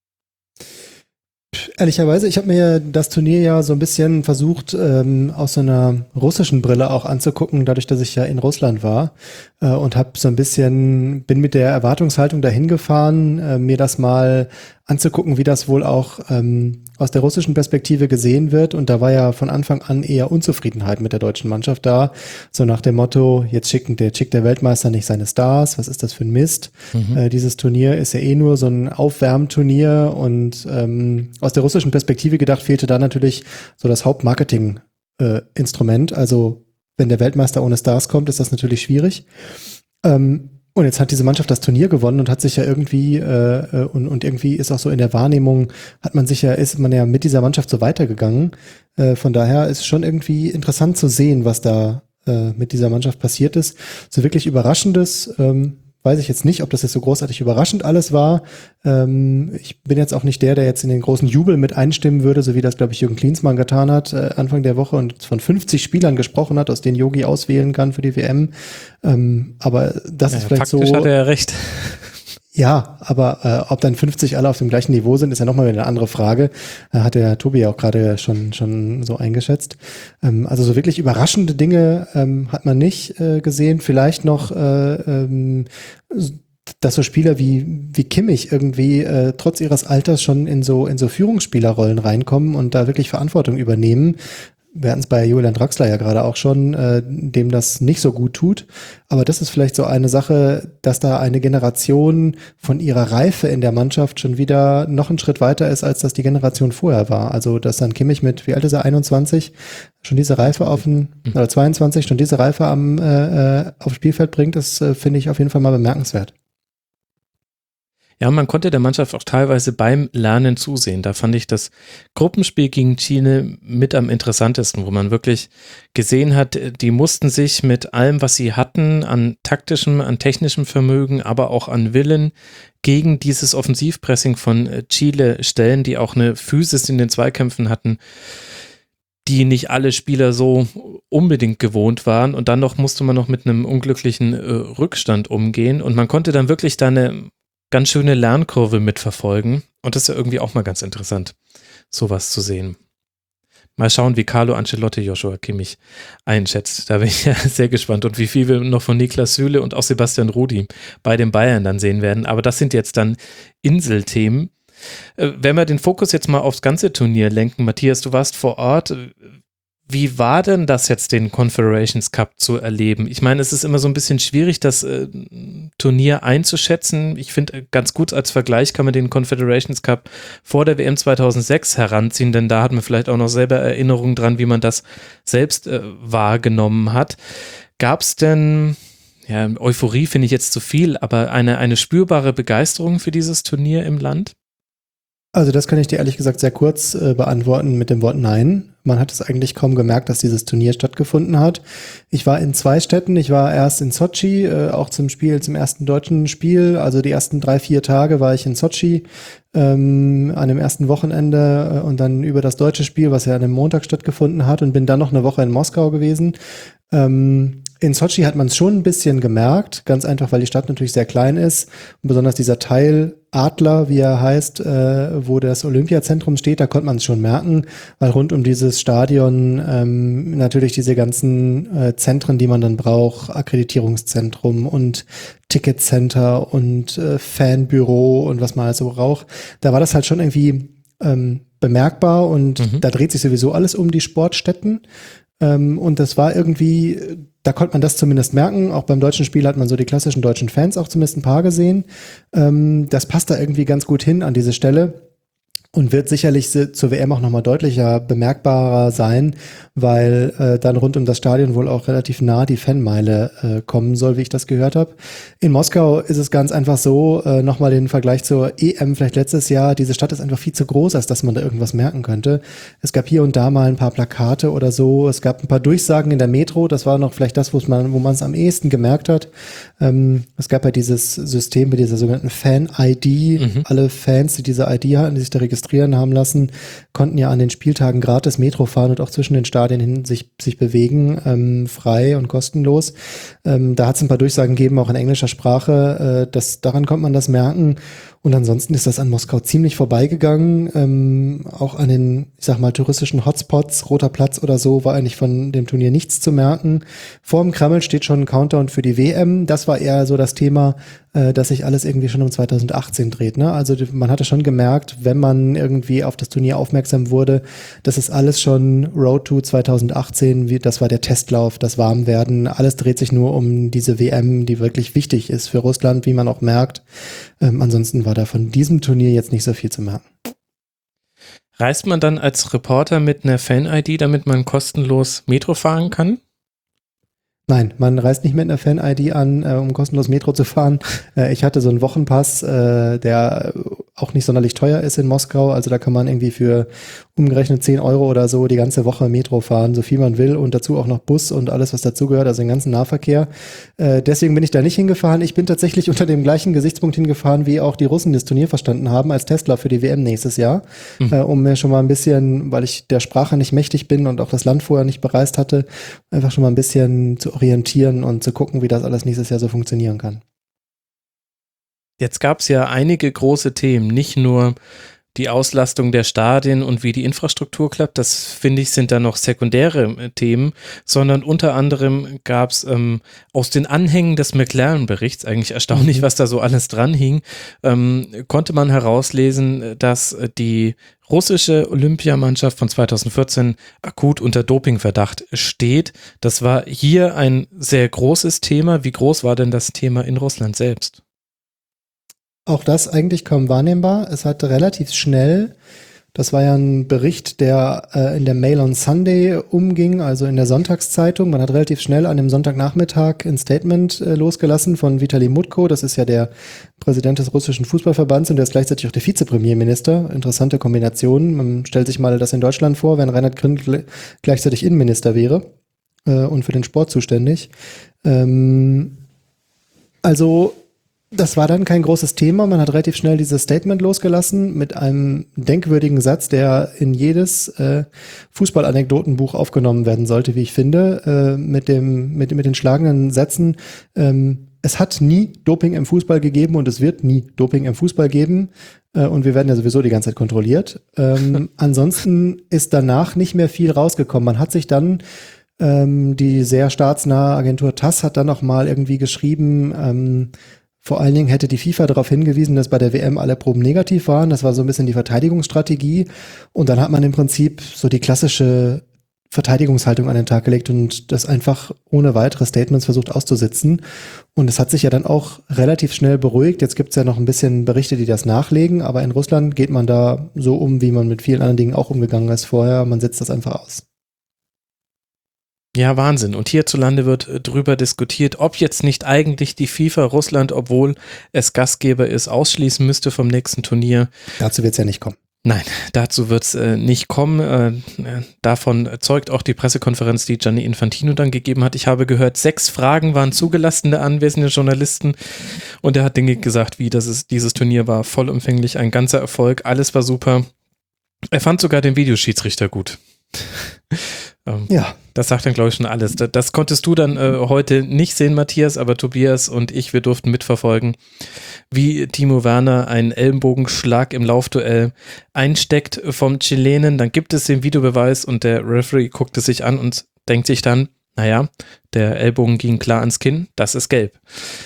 Ehrlicherweise, ich habe mir das Turnier ja so ein bisschen versucht, ähm, aus so einer russischen Brille auch anzugucken, dadurch, dass ich ja in Russland war äh, und habe so ein bisschen, bin mit der Erwartungshaltung dahin gefahren, äh, mir das mal anzugucken, wie das wohl auch ähm, aus der russischen Perspektive gesehen wird. Und da war ja von Anfang an eher Unzufriedenheit mit der deutschen Mannschaft da. So nach dem Motto, jetzt schicken der, schickt der Weltmeister nicht seine Stars. Was ist das für ein Mist? Mhm. Äh, dieses Turnier ist ja eh nur so ein Aufwärmturnier. Und ähm, aus der russischen Perspektive gedacht, fehlte da natürlich so das Hauptmarketing-Instrument. Äh, also wenn der Weltmeister ohne Stars kommt, ist das natürlich schwierig. Ähm, Und jetzt hat diese Mannschaft das Turnier gewonnen und hat sich ja irgendwie äh, und, und irgendwie ist auch so in der Wahrnehmung, hat man sich ja, ist man ja mit dieser Mannschaft so weitergegangen. Äh, von daher ist es schon irgendwie interessant zu sehen, was da äh, mit dieser Mannschaft passiert ist. So wirklich Überraschendes, ähm, weiß ich jetzt nicht, ob das jetzt so großartig überraschend alles war. Ähm, ich bin jetzt auch nicht der, der jetzt in den großen Jubel mit einstimmen würde, so wie das, glaube ich, Jürgen Klinsmann getan hat äh, Anfang der Woche und von fünfzig Spielern gesprochen hat, aus denen Yogi auswählen kann für die W M. Ähm, aber das ja, ist vielleicht faktisch so. Hat er ja recht. Ja, aber äh, ob dann fünfzig alle auf dem gleichen Niveau sind, ist ja nochmal eine andere Frage. Äh, hat der Tobi ja auch gerade schon schon so eingeschätzt. Ähm, also so wirklich überraschende Dinge ähm, hat man nicht äh, gesehen. Vielleicht noch, äh, ähm, dass so Spieler wie wie Kimmich irgendwie äh, trotz ihres Alters schon in so in so Führungsspielerrollen reinkommen und da wirklich Verantwortung übernehmen. Wir hatten es bei Julian Draxler ja gerade auch schon, äh, dem das nicht so gut tut. Aber das ist vielleicht so eine Sache, dass da eine Generation von ihrer Reife in der Mannschaft schon wieder noch einen Schritt weiter ist, als das die Generation vorher war. Also, dass dann Kimmich mit, wie alt ist er, einundzwanzig, schon diese Reife auf den, oder zweiundzwanzig, schon diese Reife am äh, aufs Spielfeld bringt, das äh, finde ich auf jeden Fall mal bemerkenswert. Ja, man konnte der Mannschaft auch teilweise beim Lernen zusehen. Da fand ich das Gruppenspiel gegen Chile mit am interessantesten, wo man wirklich gesehen hat, die mussten sich mit allem, was sie hatten, an taktischem, an technischem Vermögen, aber auch an Willen gegen dieses Offensivpressing von Chile stellen, die auch eine Physis in den Zweikämpfen hatten, die nicht alle Spieler so unbedingt gewohnt waren. Und dann noch musste man noch mit einem unglücklichen äh, Rückstand umgehen. Und man konnte dann wirklich da eine ganz schöne Lernkurve mitverfolgen. Und das ist ja irgendwie auch mal ganz interessant, sowas zu sehen. Mal schauen, wie Carlo Ancelotti Joshua Kimmich einschätzt. Da bin ich ja sehr gespannt. Und wie viel wir noch von Niklas Süle und auch Sebastian Rudi bei den Bayern dann sehen werden. Aber das sind jetzt dann Inselthemen. Wenn wir den Fokus jetzt mal aufs ganze Turnier lenken, Matthias, du warst vor Ort. Wie war denn das jetzt, den Confederations Cup zu erleben? Ich meine, es ist immer so ein bisschen schwierig, das äh, Turnier einzuschätzen. Ich finde, ganz gut als Vergleich kann man den Confederations Cup vor der W M zweitausendsechs heranziehen, denn da hat man vielleicht auch noch selber Erinnerungen dran, wie man das selbst äh, wahrgenommen hat. Gab es denn, ja, Euphorie finde ich jetzt zu viel, aber eine, eine spürbare Begeisterung für dieses Turnier im Land? Also das kann ich dir ehrlich gesagt sehr kurz äh, beantworten mit dem Wort Nein. Man hat es eigentlich kaum gemerkt, dass dieses Turnier stattgefunden hat. Ich war in zwei Städten. Ich war erst in Sochi, äh, auch zum Spiel, zum ersten deutschen Spiel. Also die ersten drei, vier Tage war ich in Sochi ähm, an dem ersten Wochenende äh, und dann über das deutsche Spiel, was ja an dem Montag stattgefunden hat, und bin dann noch eine Woche in Moskau gewesen. Ähm, In Sochi hat man es schon ein bisschen gemerkt, ganz einfach, weil die Stadt natürlich sehr klein ist. Und besonders dieser Teil Adler, wie er heißt, äh, wo das Olympiazentrum steht, da konnte man es schon merken, weil rund um dieses Stadion ähm, natürlich diese ganzen äh, Zentren, die man dann braucht, Akkreditierungszentrum und Ticketcenter und äh, Fanbüro und was man also braucht, da war das halt schon irgendwie ähm, bemerkbar und mhm. da dreht sich sowieso alles um die Sportstätten. Ähm, und das war irgendwie, da konnte man das zumindest merken. Auch beim deutschen Spiel hat man so die klassischen deutschen Fans auch zumindest ein paar gesehen. Ähm, das passt da irgendwie ganz gut hin an diese Stelle und wird sicherlich zur W M auch nochmal deutlicher bemerkbarer sein, weil äh, dann rund um das Stadion wohl auch relativ nah die Fanmeile äh, kommen soll, wie ich das gehört habe. In Moskau ist es ganz einfach so, äh, nochmal den Vergleich zur E M vielleicht letztes Jahr, diese Stadt ist einfach viel zu groß, als dass man da irgendwas merken könnte. Es gab hier und da mal ein paar Plakate oder so, es gab ein paar Durchsagen in der Metro, das war noch vielleicht das, wo man wo man es am ehesten gemerkt hat. Ähm, es gab ja dieses System mit dieser sogenannten Fan-I D, mhm. alle Fans, die diese I D hatten, die sich da registrieren haben lassen, konnten ja an den Spieltagen gratis Metro fahren und auch zwischen den Stadien hin sich, sich bewegen, ähm, frei und kostenlos. Ähm, da hat es ein paar Durchsagen gegeben, auch in englischer Sprache. Äh, das, daran konnte man das merken. Und ansonsten ist das an Moskau ziemlich vorbeigegangen. Ähm, auch an den, ich sag mal, touristischen Hotspots, Roter Platz oder so, war eigentlich von dem Turnier nichts zu merken. Vor dem Kreml steht schon ein Countdown für die W M. Das war eher so das Thema, äh, dass sich alles irgendwie schon um zweitausendachtzehn dreht. Ne? Also man hatte schon gemerkt, wenn man irgendwie auf das Turnier aufmerksam wurde, dass es alles schon Road to zweitausendachtzehn, wie, das war der Testlauf, das Warmwerden. Alles dreht sich nur um diese W M, die wirklich wichtig ist für Russland, wie man auch merkt. Ähm, ansonsten war da von diesem Turnier jetzt nicht so viel zu merken. Reist man dann als Reporter mit einer Fan-I D, damit man kostenlos Metro fahren kann? Nein, man reist nicht mit einer Fan-I D an, äh, um kostenlos Metro zu fahren. Äh, ich hatte so einen Wochenpass, äh, der auch nicht sonderlich teuer ist in Moskau. Also da kann man irgendwie für umgerechnet zehn Euro oder so die ganze Woche Metro fahren, so viel man will, und dazu auch noch Bus und alles, was dazugehört, also den ganzen Nahverkehr. Äh, deswegen bin ich da nicht hingefahren. Ich bin tatsächlich unter dem gleichen Gesichtspunkt hingefahren, wie auch die Russen das Turnier verstanden haben, als Testlauf für die W M nächstes Jahr, mhm. äh, um mir schon mal ein bisschen, weil ich der Sprache nicht mächtig bin und auch das Land vorher nicht bereist hatte, einfach schon mal ein bisschen zu orientieren und zu gucken, wie das alles nächstes Jahr so funktionieren kann. Jetzt gab es ja einige große Themen, nicht nur die Auslastung der Stadien und wie die Infrastruktur klappt, das finde ich sind da noch sekundäre Themen, sondern unter anderem gab es ähm, aus den Anhängen des McLaren-Berichts, eigentlich erstaunlich, was da so alles dran hing, ähm, konnte man herauslesen, dass die russische Olympiamannschaft von zweitausendvierzehn akut unter Dopingverdacht steht. Das war hier ein sehr großes Thema. Wie groß war denn das Thema in Russland selbst? Auch das eigentlich kaum wahrnehmbar. Es hat relativ schnell Das war ja ein Bericht, der äh, in der Mail on Sunday umging, also in der Sonntagszeitung. Man hat relativ schnell an dem Sonntagnachmittag ein Statement äh, losgelassen von Vitali Mutko. Das ist ja der Präsident des russischen Fußballverbands und der ist gleichzeitig auch der Vizepremierminister. Interessante Kombination. Man stellt sich mal das in Deutschland vor, wenn Reinhard Grindel gleichzeitig Innenminister wäre äh, und für den Sport zuständig. Ähm, also das war dann kein großes Thema. Man hat relativ schnell dieses Statement losgelassen mit einem denkwürdigen Satz, der in jedes äh, Fußballanekdotenbuch aufgenommen werden sollte, wie ich finde, äh, mit dem mit, mit den schlagenden Sätzen. Ähm, es hat nie Doping im Fußball gegeben und es wird nie Doping im Fußball geben. Äh, und wir werden ja sowieso die ganze Zeit kontrolliert. Ähm, ansonsten ist danach nicht mehr viel rausgekommen. Man hat sich dann ähm, die sehr staatsnahe Agentur TASS hat dann noch mal irgendwie geschrieben, ähm, vor allen Dingen hätte die FIFA darauf hingewiesen, dass bei der W M alle Proben negativ waren. Das war so ein bisschen die Verteidigungsstrategie. Und dann hat man im Prinzip so die klassische Verteidigungshaltung an den Tag gelegt und das einfach ohne weitere Statements versucht auszusitzen. Und es hat sich ja dann auch relativ schnell beruhigt. Jetzt gibt es ja noch ein bisschen Berichte, die das nachlegen. Aber in Russland geht man da so um, wie man mit vielen anderen Dingen auch umgegangen ist vorher. Man setzt das einfach aus. Ja, Wahnsinn. Und hierzulande wird drüber diskutiert, ob jetzt nicht eigentlich die FIFA Russland, obwohl es Gastgeber ist, ausschließen müsste vom nächsten Turnier. Dazu wird es ja nicht kommen. Nein, dazu wird es äh, nicht kommen. Äh, davon zeugt auch die Pressekonferenz, die Gianni Infantino dann gegeben hat. Ich habe gehört, sechs Fragen waren zugelassen der anwesenden Journalisten und er hat Dinge gesagt, wie das ist, dieses Turnier war vollumfänglich ein ganzer Erfolg, alles war super. Er fand sogar den Videoschiedsrichter gut. ähm, ja. Das sagt dann, glaube ich, schon alles. Das, das konntest du dann äh, heute nicht sehen, Matthias, aber Tobias und ich, wir durften mitverfolgen, wie Timo Werner einen Ellenbogenschlag im Laufduell einsteckt vom Chilenen. Dann gibt es den Videobeweis und der Referee guckt es sich an und denkt sich dann, naja, der Ellbogen ging klar ans Kinn, das ist gelb.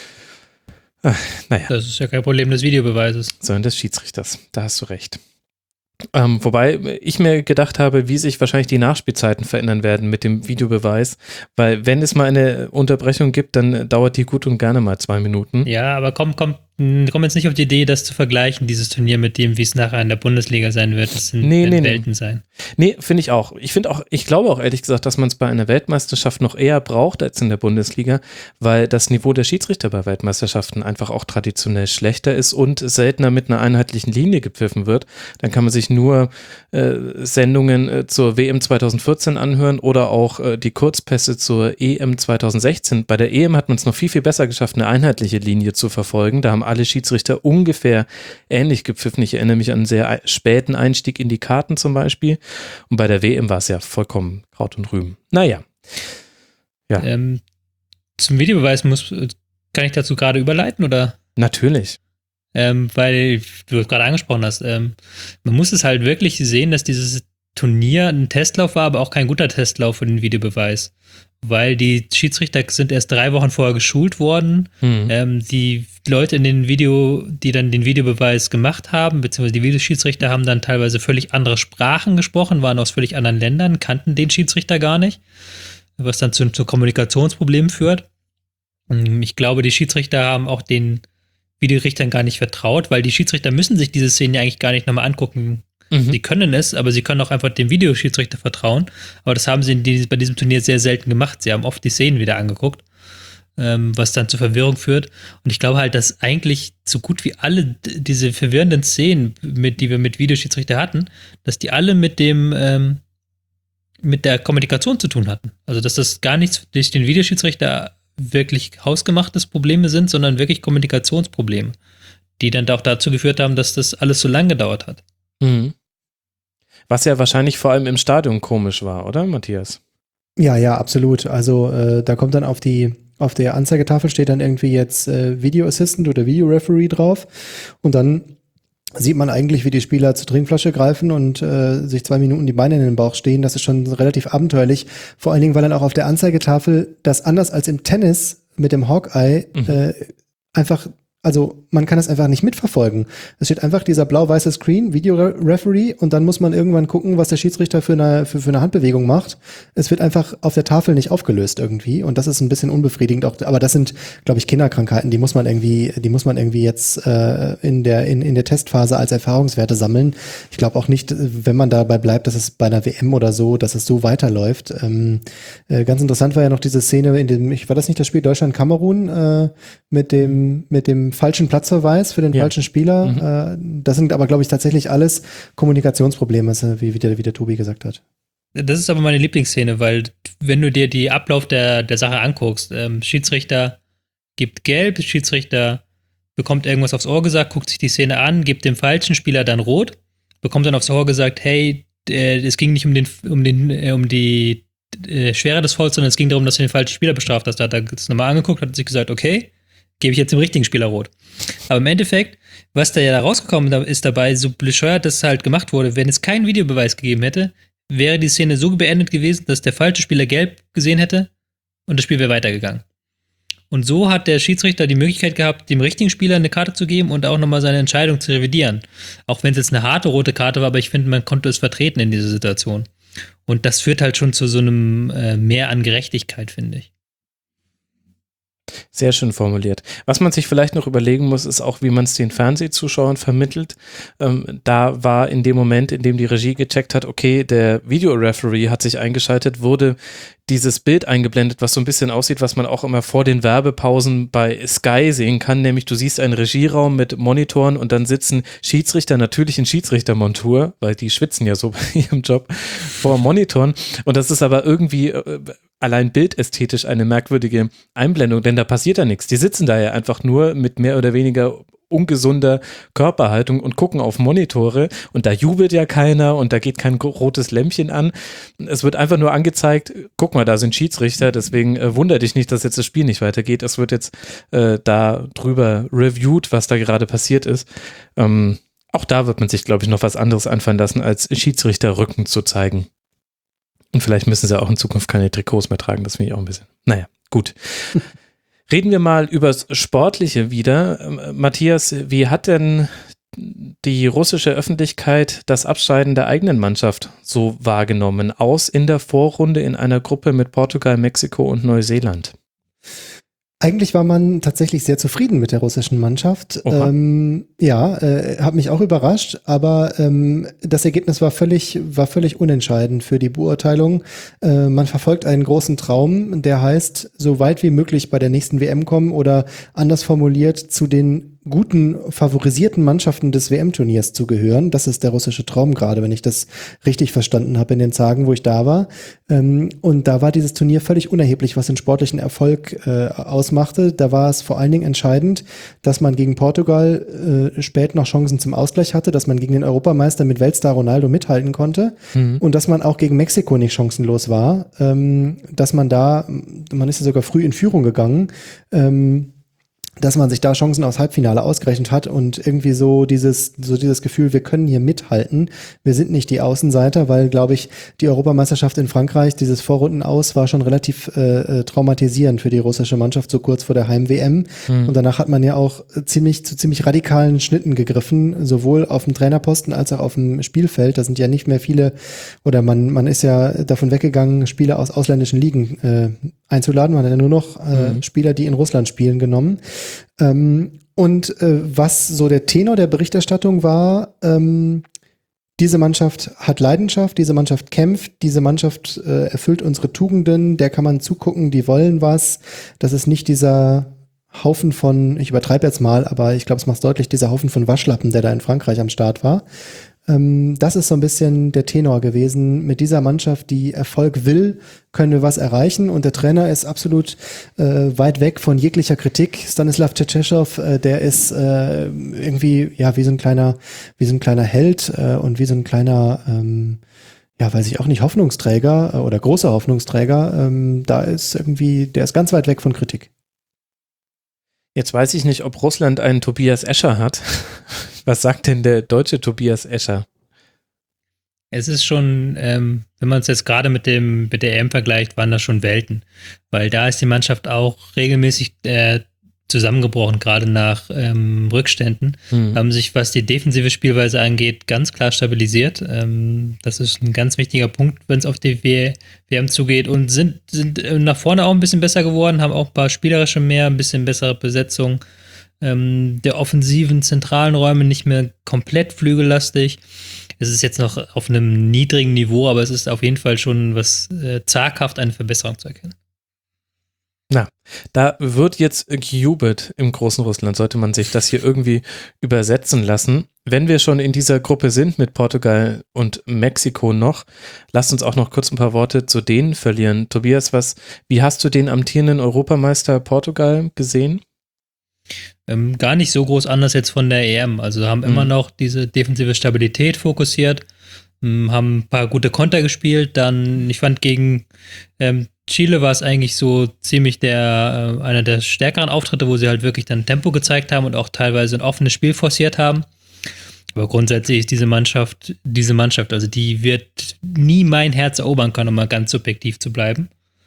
Ach, naja. Das ist ja kein Problem des Videobeweises. Sondern des Schiedsrichters, da hast du recht. Ähm, wobei ich mir gedacht habe, wie sich wahrscheinlich die Nachspielzeiten verändern werden mit dem Videobeweis, weil wenn es mal eine Unterbrechung gibt, dann dauert die gut und gerne mal zwei Minuten. Ja, aber komm, komm, komm jetzt nicht auf die Idee, das zu vergleichen, dieses Turnier mit dem, wie es nachher in der Bundesliga sein wird. Das sind nee, nee, Welten nee. sein. Nee, finde ich auch. Ich finde auch, ich glaube auch ehrlich gesagt, dass man es bei einer Weltmeisterschaft noch eher braucht als in der Bundesliga, weil das Niveau der Schiedsrichter bei Weltmeisterschaften einfach auch traditionell schlechter ist und seltener mit einer einheitlichen Linie gepfiffen wird. Dann kann man sich nur äh, Sendungen äh, zur W M zwanzig vierzehn anhören oder auch äh, die Kurzpässe zur E M zwanzig sechzehn. Bei der E M hat man es noch viel, viel besser geschafft, eine einheitliche Linie zu verfolgen. Da haben alle Schiedsrichter ungefähr ähnlich gepfiffen. Ich erinnere mich an einen sehr späten Einstieg in die Karten zum Beispiel. Und bei der W M war es ja vollkommen Kraut und Rüben. Naja. Ja. Ähm, zum Videobeweis muss, kann ich dazu gerade überleiten, oder? Natürlich. Ähm, weil du es gerade angesprochen hast, ähm, man muss es halt wirklich sehen, dass dieses Turnier ein Testlauf war, aber auch kein guter Testlauf für den Videobeweis. Weil die Schiedsrichter sind erst drei Wochen vorher geschult worden. Mhm. Ähm, die Leute in den Video, die dann den Videobeweis gemacht haben, beziehungsweise die Videoschiedsrichter haben dann teilweise völlig andere Sprachen gesprochen, waren aus völlig anderen Ländern, kannten den Schiedsrichter gar nicht, was dann zu, zu Kommunikationsproblemen führt. Und ich glaube, die Schiedsrichter haben auch den Videorichtern gar nicht vertraut, weil die Schiedsrichter müssen sich diese Szene eigentlich gar nicht nochmal angucken. Mhm. Sie können es, aber sie können auch einfach dem Videoschiedsrichter vertrauen. Aber das haben sie in die, bei diesem Turnier sehr selten gemacht. Sie haben oft die Szenen wieder angeguckt, ähm, was dann zu Verwirrung führt. Und ich glaube halt, dass eigentlich so gut wie alle d- diese verwirrenden Szenen, mit, die wir mit Videoschiedsrichter hatten, dass die alle mit dem ähm, mit der Kommunikation zu tun hatten. Also dass das gar nichts durch den Videoschiedsrichter wirklich hausgemachtes Probleme sind, sondern wirklich Kommunikationsprobleme, die dann auch dazu geführt haben, dass das alles so lange gedauert hat. Mhm. Was ja wahrscheinlich vor allem im Stadion komisch war, oder, Matthias? Ja, ja, absolut. Also äh, da kommt dann auf die auf der Anzeigetafel steht dann irgendwie jetzt äh, Video Assistant oder Video Referee drauf und dann sieht man eigentlich, wie die Spieler zur Trinkflasche greifen und äh, sich zwei Minuten die Beine in den Bauch stehen. Das ist schon relativ abenteuerlich. Vor allen Dingen, weil dann auch auf der Anzeigetafel das anders als im Tennis mit dem Hawkeye mhm. äh, einfach Also man kann es einfach nicht mitverfolgen. Es steht einfach dieser blau-weiße Screen, Video-Referee, und dann muss man irgendwann gucken, was der Schiedsrichter für eine, für, für eine Handbewegung macht. Es wird einfach auf der Tafel nicht aufgelöst irgendwie, und das ist ein bisschen unbefriedigend. Auch, aber das sind, glaube ich, Kinderkrankheiten, die muss man irgendwie, die muss man irgendwie jetzt äh, in der in, in der Testphase als Erfahrungswerte sammeln. Ich glaube auch nicht, wenn man dabei bleibt, dass es bei einer W M oder so, dass es so weiterläuft. Ähm, äh, ganz interessant war ja noch diese Szene in dem, ich war das nicht das Spiel Deutschland-Kamerun äh, mit dem mit dem falschen Platzverweis für den Ja. falschen Spieler. Mhm. Äh, das sind aber, glaube ich, tatsächlich alles Kommunikationsprobleme, wie, wie, der, wie der Tobi gesagt hat. Das ist aber meine Lieblingsszene, weil wenn du dir die Ablauf der, der Sache anguckst, ähm, Schiedsrichter gibt gelb, Schiedsrichter bekommt irgendwas aufs Ohr gesagt, guckt sich die Szene an, gibt dem falschen Spieler dann rot, bekommt dann aufs Ohr gesagt, hey, äh, es ging nicht um den, um den, äh, um die äh, Schwere des Fouls, sondern es ging darum, dass du den falschen Spieler bestraft hast. Da hat er das nochmal angeguckt, hat sich gesagt, okay, gebe ich jetzt dem richtigen Spieler rot. Aber im Endeffekt, was da ja da rausgekommen ist dabei, so bescheuert das halt gemacht wurde, wenn es keinen Videobeweis gegeben hätte, wäre die Szene so beendet gewesen, dass der falsche Spieler gelb gesehen hätte und das Spiel wäre weitergegangen. Und so hat der Schiedsrichter die Möglichkeit gehabt, dem richtigen Spieler eine Karte zu geben und auch nochmal seine Entscheidung zu revidieren. Auch wenn es jetzt eine harte rote Karte war, aber ich finde, man konnte es vertreten in dieser Situation. Und das führt halt schon zu so einem äh, Mehr an Gerechtigkeit, finde ich. Sehr schön formuliert. Was man sich vielleicht noch überlegen muss, ist auch, wie man es den Fernsehzuschauern vermittelt. Ähm, da war in dem Moment, in dem die Regie gecheckt hat, okay, der Videoreferee hat sich eingeschaltet, wurde dieses Bild eingeblendet, was so ein bisschen aussieht, was man auch immer vor den Werbepausen bei Sky sehen kann, nämlich du siehst einen Regieraum mit Monitoren und dann sitzen Schiedsrichter, natürlich in Schiedsrichtermontur, weil die schwitzen ja so bei ihrem Job, vor Monitoren, und das ist aber irgendwie äh, allein bildästhetisch eine merkwürdige Einblendung, denn da passiert ja nichts. Die sitzen da ja einfach nur mit mehr oder weniger ungesunder Körperhaltung und gucken auf Monitore, und da jubelt ja keiner und da geht kein rotes Lämpchen an. Es wird einfach nur angezeigt, guck mal, da sind Schiedsrichter, deswegen äh, wundere dich nicht, dass jetzt das Spiel nicht weitergeht. Es wird jetzt äh, da drüber reviewed, was da gerade passiert ist. Ähm, auch da wird man sich, glaube ich, noch was anderes einfallen lassen, als Schiedsrichterrücken zu zeigen. Und vielleicht müssen sie auch in Zukunft keine Trikots mehr tragen, das finde ich auch ein bisschen. Naja, gut. Reden wir mal übers Sportliche wieder. Ähm, Matthias, wie hat denn die russische Öffentlichkeit das Abscheiden der eigenen Mannschaft so wahrgenommen? Aus in der Vorrunde in einer Gruppe mit Portugal, Mexiko und Neuseeland. Eigentlich war man tatsächlich sehr zufrieden mit der russischen Mannschaft. Ähm, ja, äh, hat mich auch überrascht, aber ähm, das Ergebnis war völlig, war völlig unentscheidend für die Beurteilung. Äh, man verfolgt einen großen Traum, der heißt, so weit wie möglich bei der nächsten W M kommen, oder anders formuliert, zu den guten, favorisierten Mannschaften des W M-Turniers zu gehören. Das ist der russische Traum gerade, wenn ich das richtig verstanden habe in den Tagen, wo ich da war. Ähm, und da war dieses Turnier völlig unerheblich, was den sportlichen Erfolg äh, ausmachte. Da war es vor allen Dingen entscheidend, dass man gegen Portugal äh, spät noch Chancen zum Ausgleich hatte, dass man gegen den Europameister mit Weltstar Ronaldo mithalten konnte, mhm. und dass man auch gegen Mexiko nicht chancenlos war. Ähm, dass man da, man ist ja sogar früh in Führung gegangen, ähm, dass man sich da Chancen aufs Halbfinale ausgerechnet hat und irgendwie so dieses so dieses Gefühl, wir können hier mithalten, wir sind nicht die Außenseiter, weil, glaube ich, die Europameisterschaft in Frankreich, dieses Vorrundenaus, war schon relativ äh, traumatisierend für die russische Mannschaft, so kurz vor der Heim-W M. Mhm. Und danach hat man ja auch ziemlich zu ziemlich radikalen Schnitten gegriffen, sowohl auf dem Trainerposten als auch auf dem Spielfeld. Da sind ja nicht mehr viele, oder man man ist ja davon weggegangen, Spieler aus ausländischen Ligen äh, einzuladen. Man hat ja nur noch äh, mhm. Spieler, die in Russland spielen, genommen. Ähm, und äh, was so der Tenor der Berichterstattung war, ähm, diese Mannschaft hat Leidenschaft, diese Mannschaft kämpft, diese Mannschaft äh, erfüllt unsere Tugenden, der kann man zugucken, die wollen was. Das ist nicht dieser Haufen von, ich übertreibe jetzt mal, aber ich glaube, es macht deutlich, dieser Haufen von Waschlappen, der da in Frankreich am Start war. Ähm, das ist so ein bisschen der Tenor gewesen. Mit dieser Mannschaft, die Erfolg will, können wir was erreichen, und der Trainer ist absolut äh, weit weg von jeglicher Kritik. Stanislav Tschetschesow, äh, der ist äh, irgendwie ja wie so ein kleiner, wie so ein kleiner Held äh, und wie so ein kleiner ähm, ja, weiß ich auch nicht, Hoffnungsträger äh, oder großer Hoffnungsträger. Ähm, da ist irgendwie, der ist ganz weit weg von Kritik. Jetzt weiß ich nicht, ob Russland einen Tobias Escher hat. Was sagt denn der deutsche Tobias Escher? Es ist schon, ähm, wenn man es jetzt gerade mit dem mit der E M vergleicht, waren das schon Welten. Weil da ist die Mannschaft auch regelmäßig äh, zusammengebrochen, gerade nach ähm, Rückständen. Mhm. Haben sich, was die defensive Spielweise angeht, ganz klar stabilisiert. Ähm, das ist ein ganz wichtiger Punkt, wenn es auf die W M zugeht, und sind, sind nach vorne auch ein bisschen besser geworden, haben auch ein paar spielerische mehr, ein bisschen bessere Besetzung ähm, der offensiven zentralen Räume, nicht mehr komplett flügellastig. Es ist jetzt noch auf einem niedrigen Niveau, aber es ist auf jeden Fall schon was äh, zaghaft eine Verbesserung zu erkennen. Na, da wird jetzt gejubelt im großen Russland, sollte man sich das hier irgendwie übersetzen lassen. Wenn wir schon in dieser Gruppe sind mit Portugal und Mexiko noch, lasst uns auch noch kurz ein paar Worte zu denen verlieren. Tobias, was, wie hast du den amtierenden Europameister Portugal gesehen? Ähm, gar nicht so groß anders jetzt von der E M. Also haben immer mhm. noch diese defensive Stabilität fokussiert, ähm, haben ein paar gute Konter gespielt. Dann, ich fand, gegen ähm, Chile war es eigentlich so ziemlich der äh, einer der stärkeren Auftritte, wo sie halt wirklich dann Tempo gezeigt haben und auch teilweise ein offenes Spiel forciert haben. Aber grundsätzlich ist diese Mannschaft, diese Mannschaft, also die wird nie mein Herz erobern können, um mal ganz subjektiv zu bleiben.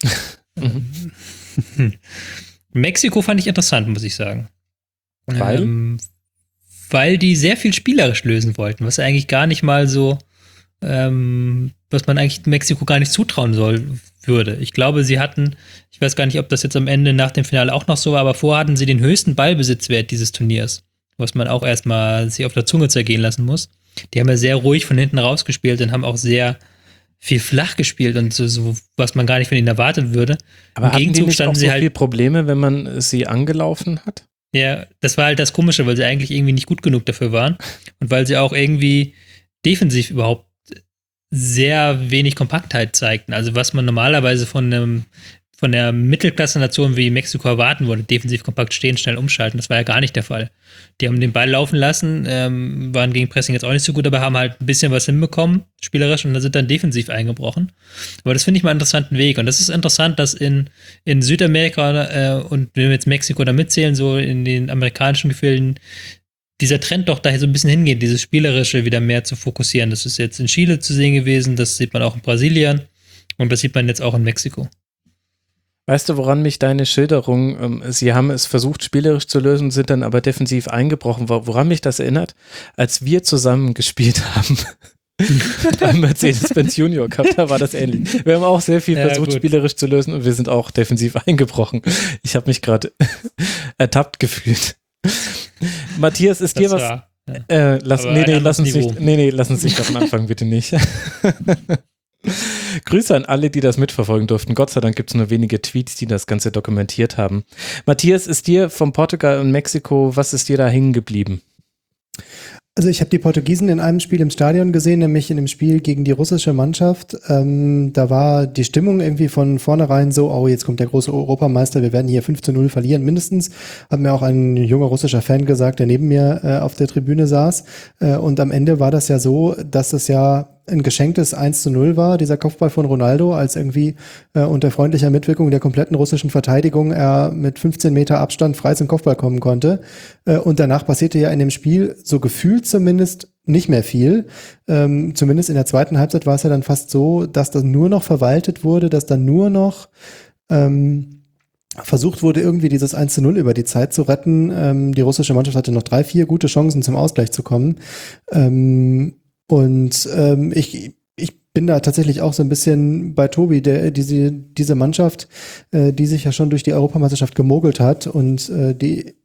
mhm. Mexiko fand ich interessant, muss ich sagen. Weil? Ähm, weil die sehr viel spielerisch lösen wollten, was eigentlich gar nicht mal so, ähm, was man eigentlich Mexiko gar nicht zutrauen soll, würde. Ich glaube, sie hatten, ich weiß gar nicht, ob das jetzt am Ende nach dem Finale auch noch so war, aber vorher hatten sie den höchsten Ballbesitzwert dieses Turniers, was man auch erstmal sich auf der Zunge zergehen lassen muss. Die haben ja sehr ruhig von hinten rausgespielt und haben auch sehr viel flach gespielt und so, so was man gar nicht von ihnen erwarten würde. Aber im Gegenzug standen auch sie so halt viele Probleme, wenn man sie angelaufen hat? Ja, das war halt das Komische, weil sie eigentlich irgendwie nicht gut genug dafür waren und weil sie auch irgendwie defensiv überhaupt sehr wenig Kompaktheit zeigten. Also was man normalerweise von einem von der Mittelklasse-Nation wie Mexiko erwarten würde, defensiv kompakt stehen, schnell umschalten, das war ja gar nicht der Fall. Die haben den Ball laufen lassen, ähm, waren gegen Pressing jetzt auch nicht so gut, aber haben halt ein bisschen was hinbekommen, spielerisch, und dann sind dann defensiv eingebrochen. Aber das finde ich mal einen interessanten Weg. Und das ist interessant, dass in, in Südamerika äh, und wenn wir jetzt Mexiko da mitzählen, so in den amerikanischen Gefilden, dieser Trend doch daher so ein bisschen hingeht, dieses Spielerische wieder mehr zu fokussieren. Das ist jetzt in Chile zu sehen gewesen, das sieht man auch in Brasilien und das sieht man jetzt auch in Mexiko. Weißt du, woran mich deine Schilderung, ähm, sie haben es versucht, spielerisch zu lösen, sind dann aber defensiv eingebrochen, woran mich das erinnert? Als wir zusammen gespielt haben beim Mercedes-Benz Junior Cup, da war das ähnlich. Wir haben auch sehr viel ja, versucht, gut. spielerisch zu lösen, und wir sind auch defensiv eingebrochen. Ich habe mich gerade ertappt gefühlt. Matthias, ist das dir was... War, ja. äh, lass, nee, nee, lass uns Niveau. nicht, nee, nee, lass uns nicht davon anfangen, bitte nicht. Grüße an alle, die das mitverfolgen durften. Gott sei Dank gibt es nur wenige Tweets, die das Ganze dokumentiert haben. Matthias, ist dir von Portugal und Mexiko, was ist dir da hängen geblieben? Also ich habe die Portugiesen in einem Spiel im Stadion gesehen, nämlich in dem Spiel gegen die russische Mannschaft. Ähm, da war die Stimmung irgendwie von vornherein so, oh, jetzt kommt der große Europameister, wir werden hier fünf zu null verlieren, mindestens. Hat mir auch ein junger russischer Fan gesagt, der neben mir äh, auf der Tribüne saß. Äh, und am Ende war das ja so, dass es ja ein geschenktes eins zu null war, dieser Kopfball von Ronaldo, als irgendwie äh, unter freundlicher Mitwirkung der kompletten russischen Verteidigung er mit fünfzehn Meter Abstand frei zum Kopfball kommen konnte. Äh, und danach passierte ja in dem Spiel, so gefühlt zumindest, nicht mehr viel. Ähm, zumindest in der zweiten Halbzeit war es ja dann fast so, dass das nur noch verwaltet wurde, dass dann nur noch ähm, versucht wurde, irgendwie dieses eins zu null über die Zeit zu retten. Ähm, die russische Mannschaft hatte noch drei, vier gute Chancen zum Ausgleich zu kommen. Ähm, Und ähm, ich, ich bin da tatsächlich auch so ein bisschen bei Tobi, der diese diese Mannschaft, äh, die sich ja schon durch die Europameisterschaft gemogelt hat und äh, die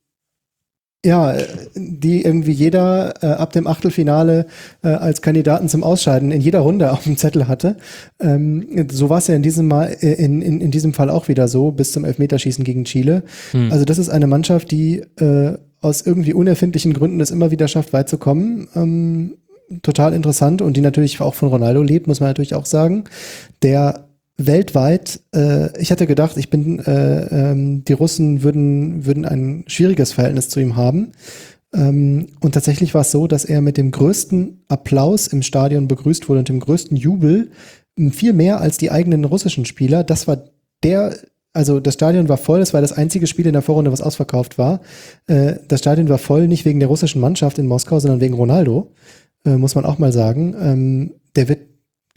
ja, die irgendwie jeder äh, ab dem Achtelfinale äh, als Kandidaten zum Ausscheiden in jeder Runde auf dem Zettel hatte. Ähm, so war es ja in diesem Mal, äh, in, in, in diesem Fall auch wieder so, bis zum Elfmeterschießen gegen Chile. Hm. Also das ist eine Mannschaft, die äh, aus irgendwie unerfindlichen Gründen es immer wieder schafft, weit zu kommen. Ähm, total interessant, und die natürlich auch von Ronaldo lebt, muss man natürlich auch sagen, der weltweit, äh, ich hatte gedacht, ich bin, äh, ähm, die Russen würden, würden ein schwieriges Verhältnis zu ihm haben, ähm, und tatsächlich war es so, dass er mit dem größten Applaus im Stadion begrüßt wurde und dem größten Jubel, viel mehr als die eigenen russischen Spieler. Das war der, also das Stadion war voll, das war das einzige Spiel in der Vorrunde, was ausverkauft war. Äh, das Stadion war voll, nicht wegen der russischen Mannschaft in Moskau, sondern wegen Ronaldo. Muss man auch mal sagen. Ähm, der wird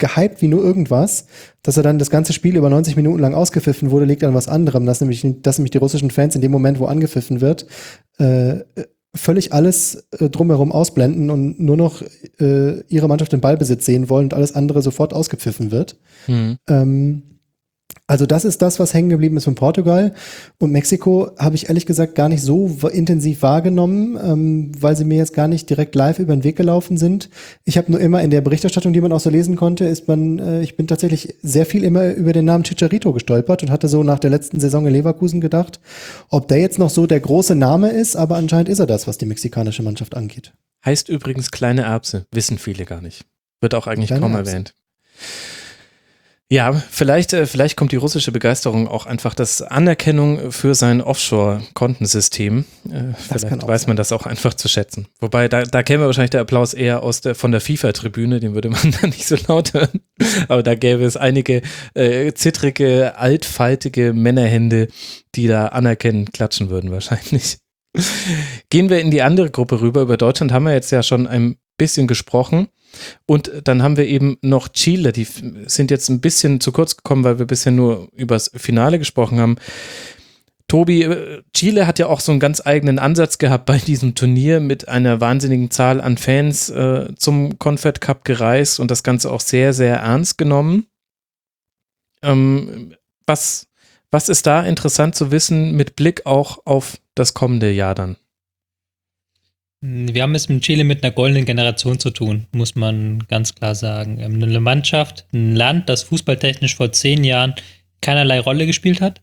gehypt wie nur irgendwas. Dass er dann das ganze Spiel über neunzig Minuten lang ausgepfiffen wurde, liegt an was anderem. Dass nämlich, dass nämlich die russischen Fans in dem Moment, wo angepfiffen wird, äh, völlig alles äh, drumherum ausblenden und nur noch äh, ihre Mannschaft im Ballbesitz sehen wollen und alles andere sofort ausgepfiffen wird. Mhm. Ähm, Also das ist das, was hängen geblieben ist von Portugal. Und Mexiko habe ich ehrlich gesagt gar nicht so w- intensiv wahrgenommen, ähm, weil sie mir jetzt gar nicht direkt live über den Weg gelaufen sind. Ich habe nur immer in der Berichterstattung, die man auch so lesen konnte, ist man, äh, ich bin tatsächlich sehr viel immer über den Namen Chicharito gestolpert und hatte so nach der letzten Saison in Leverkusen gedacht, ob der jetzt noch so der große Name ist, aber anscheinend ist er das, was die mexikanische Mannschaft angeht. Heißt übrigens kleine Erbse, wissen viele gar nicht. Wird auch eigentlich Kleine kaum Erbse. erwähnt. Ja, vielleicht, äh, vielleicht kommt die russische Begeisterung auch einfach das Anerkennung für sein Offshore-Kontensystem. Äh, vielleicht weiß man das auch einfach zu schätzen. Wobei, da, da käme wahrscheinlich der Applaus eher aus der, von der FIFA-Tribüne, den würde man dann nicht so laut hören. Aber da gäbe es einige äh, zittrige, altfaltige Männerhände, die da anerkennend klatschen würden wahrscheinlich. Gehen wir in die andere Gruppe rüber. Über Deutschland haben wir jetzt ja schon ein bisschen gesprochen. Und dann haben wir eben noch Chile, die sind jetzt ein bisschen zu kurz gekommen, weil wir bisher nur über das Finale gesprochen haben. Tobi, Chile hat ja auch so einen ganz eigenen Ansatz gehabt bei diesem Turnier mit einer wahnsinnigen Zahl an Fans äh, zum Confed Cup gereist und das Ganze auch sehr, sehr ernst genommen. Ähm, was, was ist da interessant zu wissen mit Blick auch auf das kommende Jahr dann? Wir haben es mit Chile mit einer goldenen Generation zu tun, muss man ganz klar sagen. Eine Mannschaft, ein Land, das fußballtechnisch vor zehn Jahren keinerlei Rolle gespielt hat,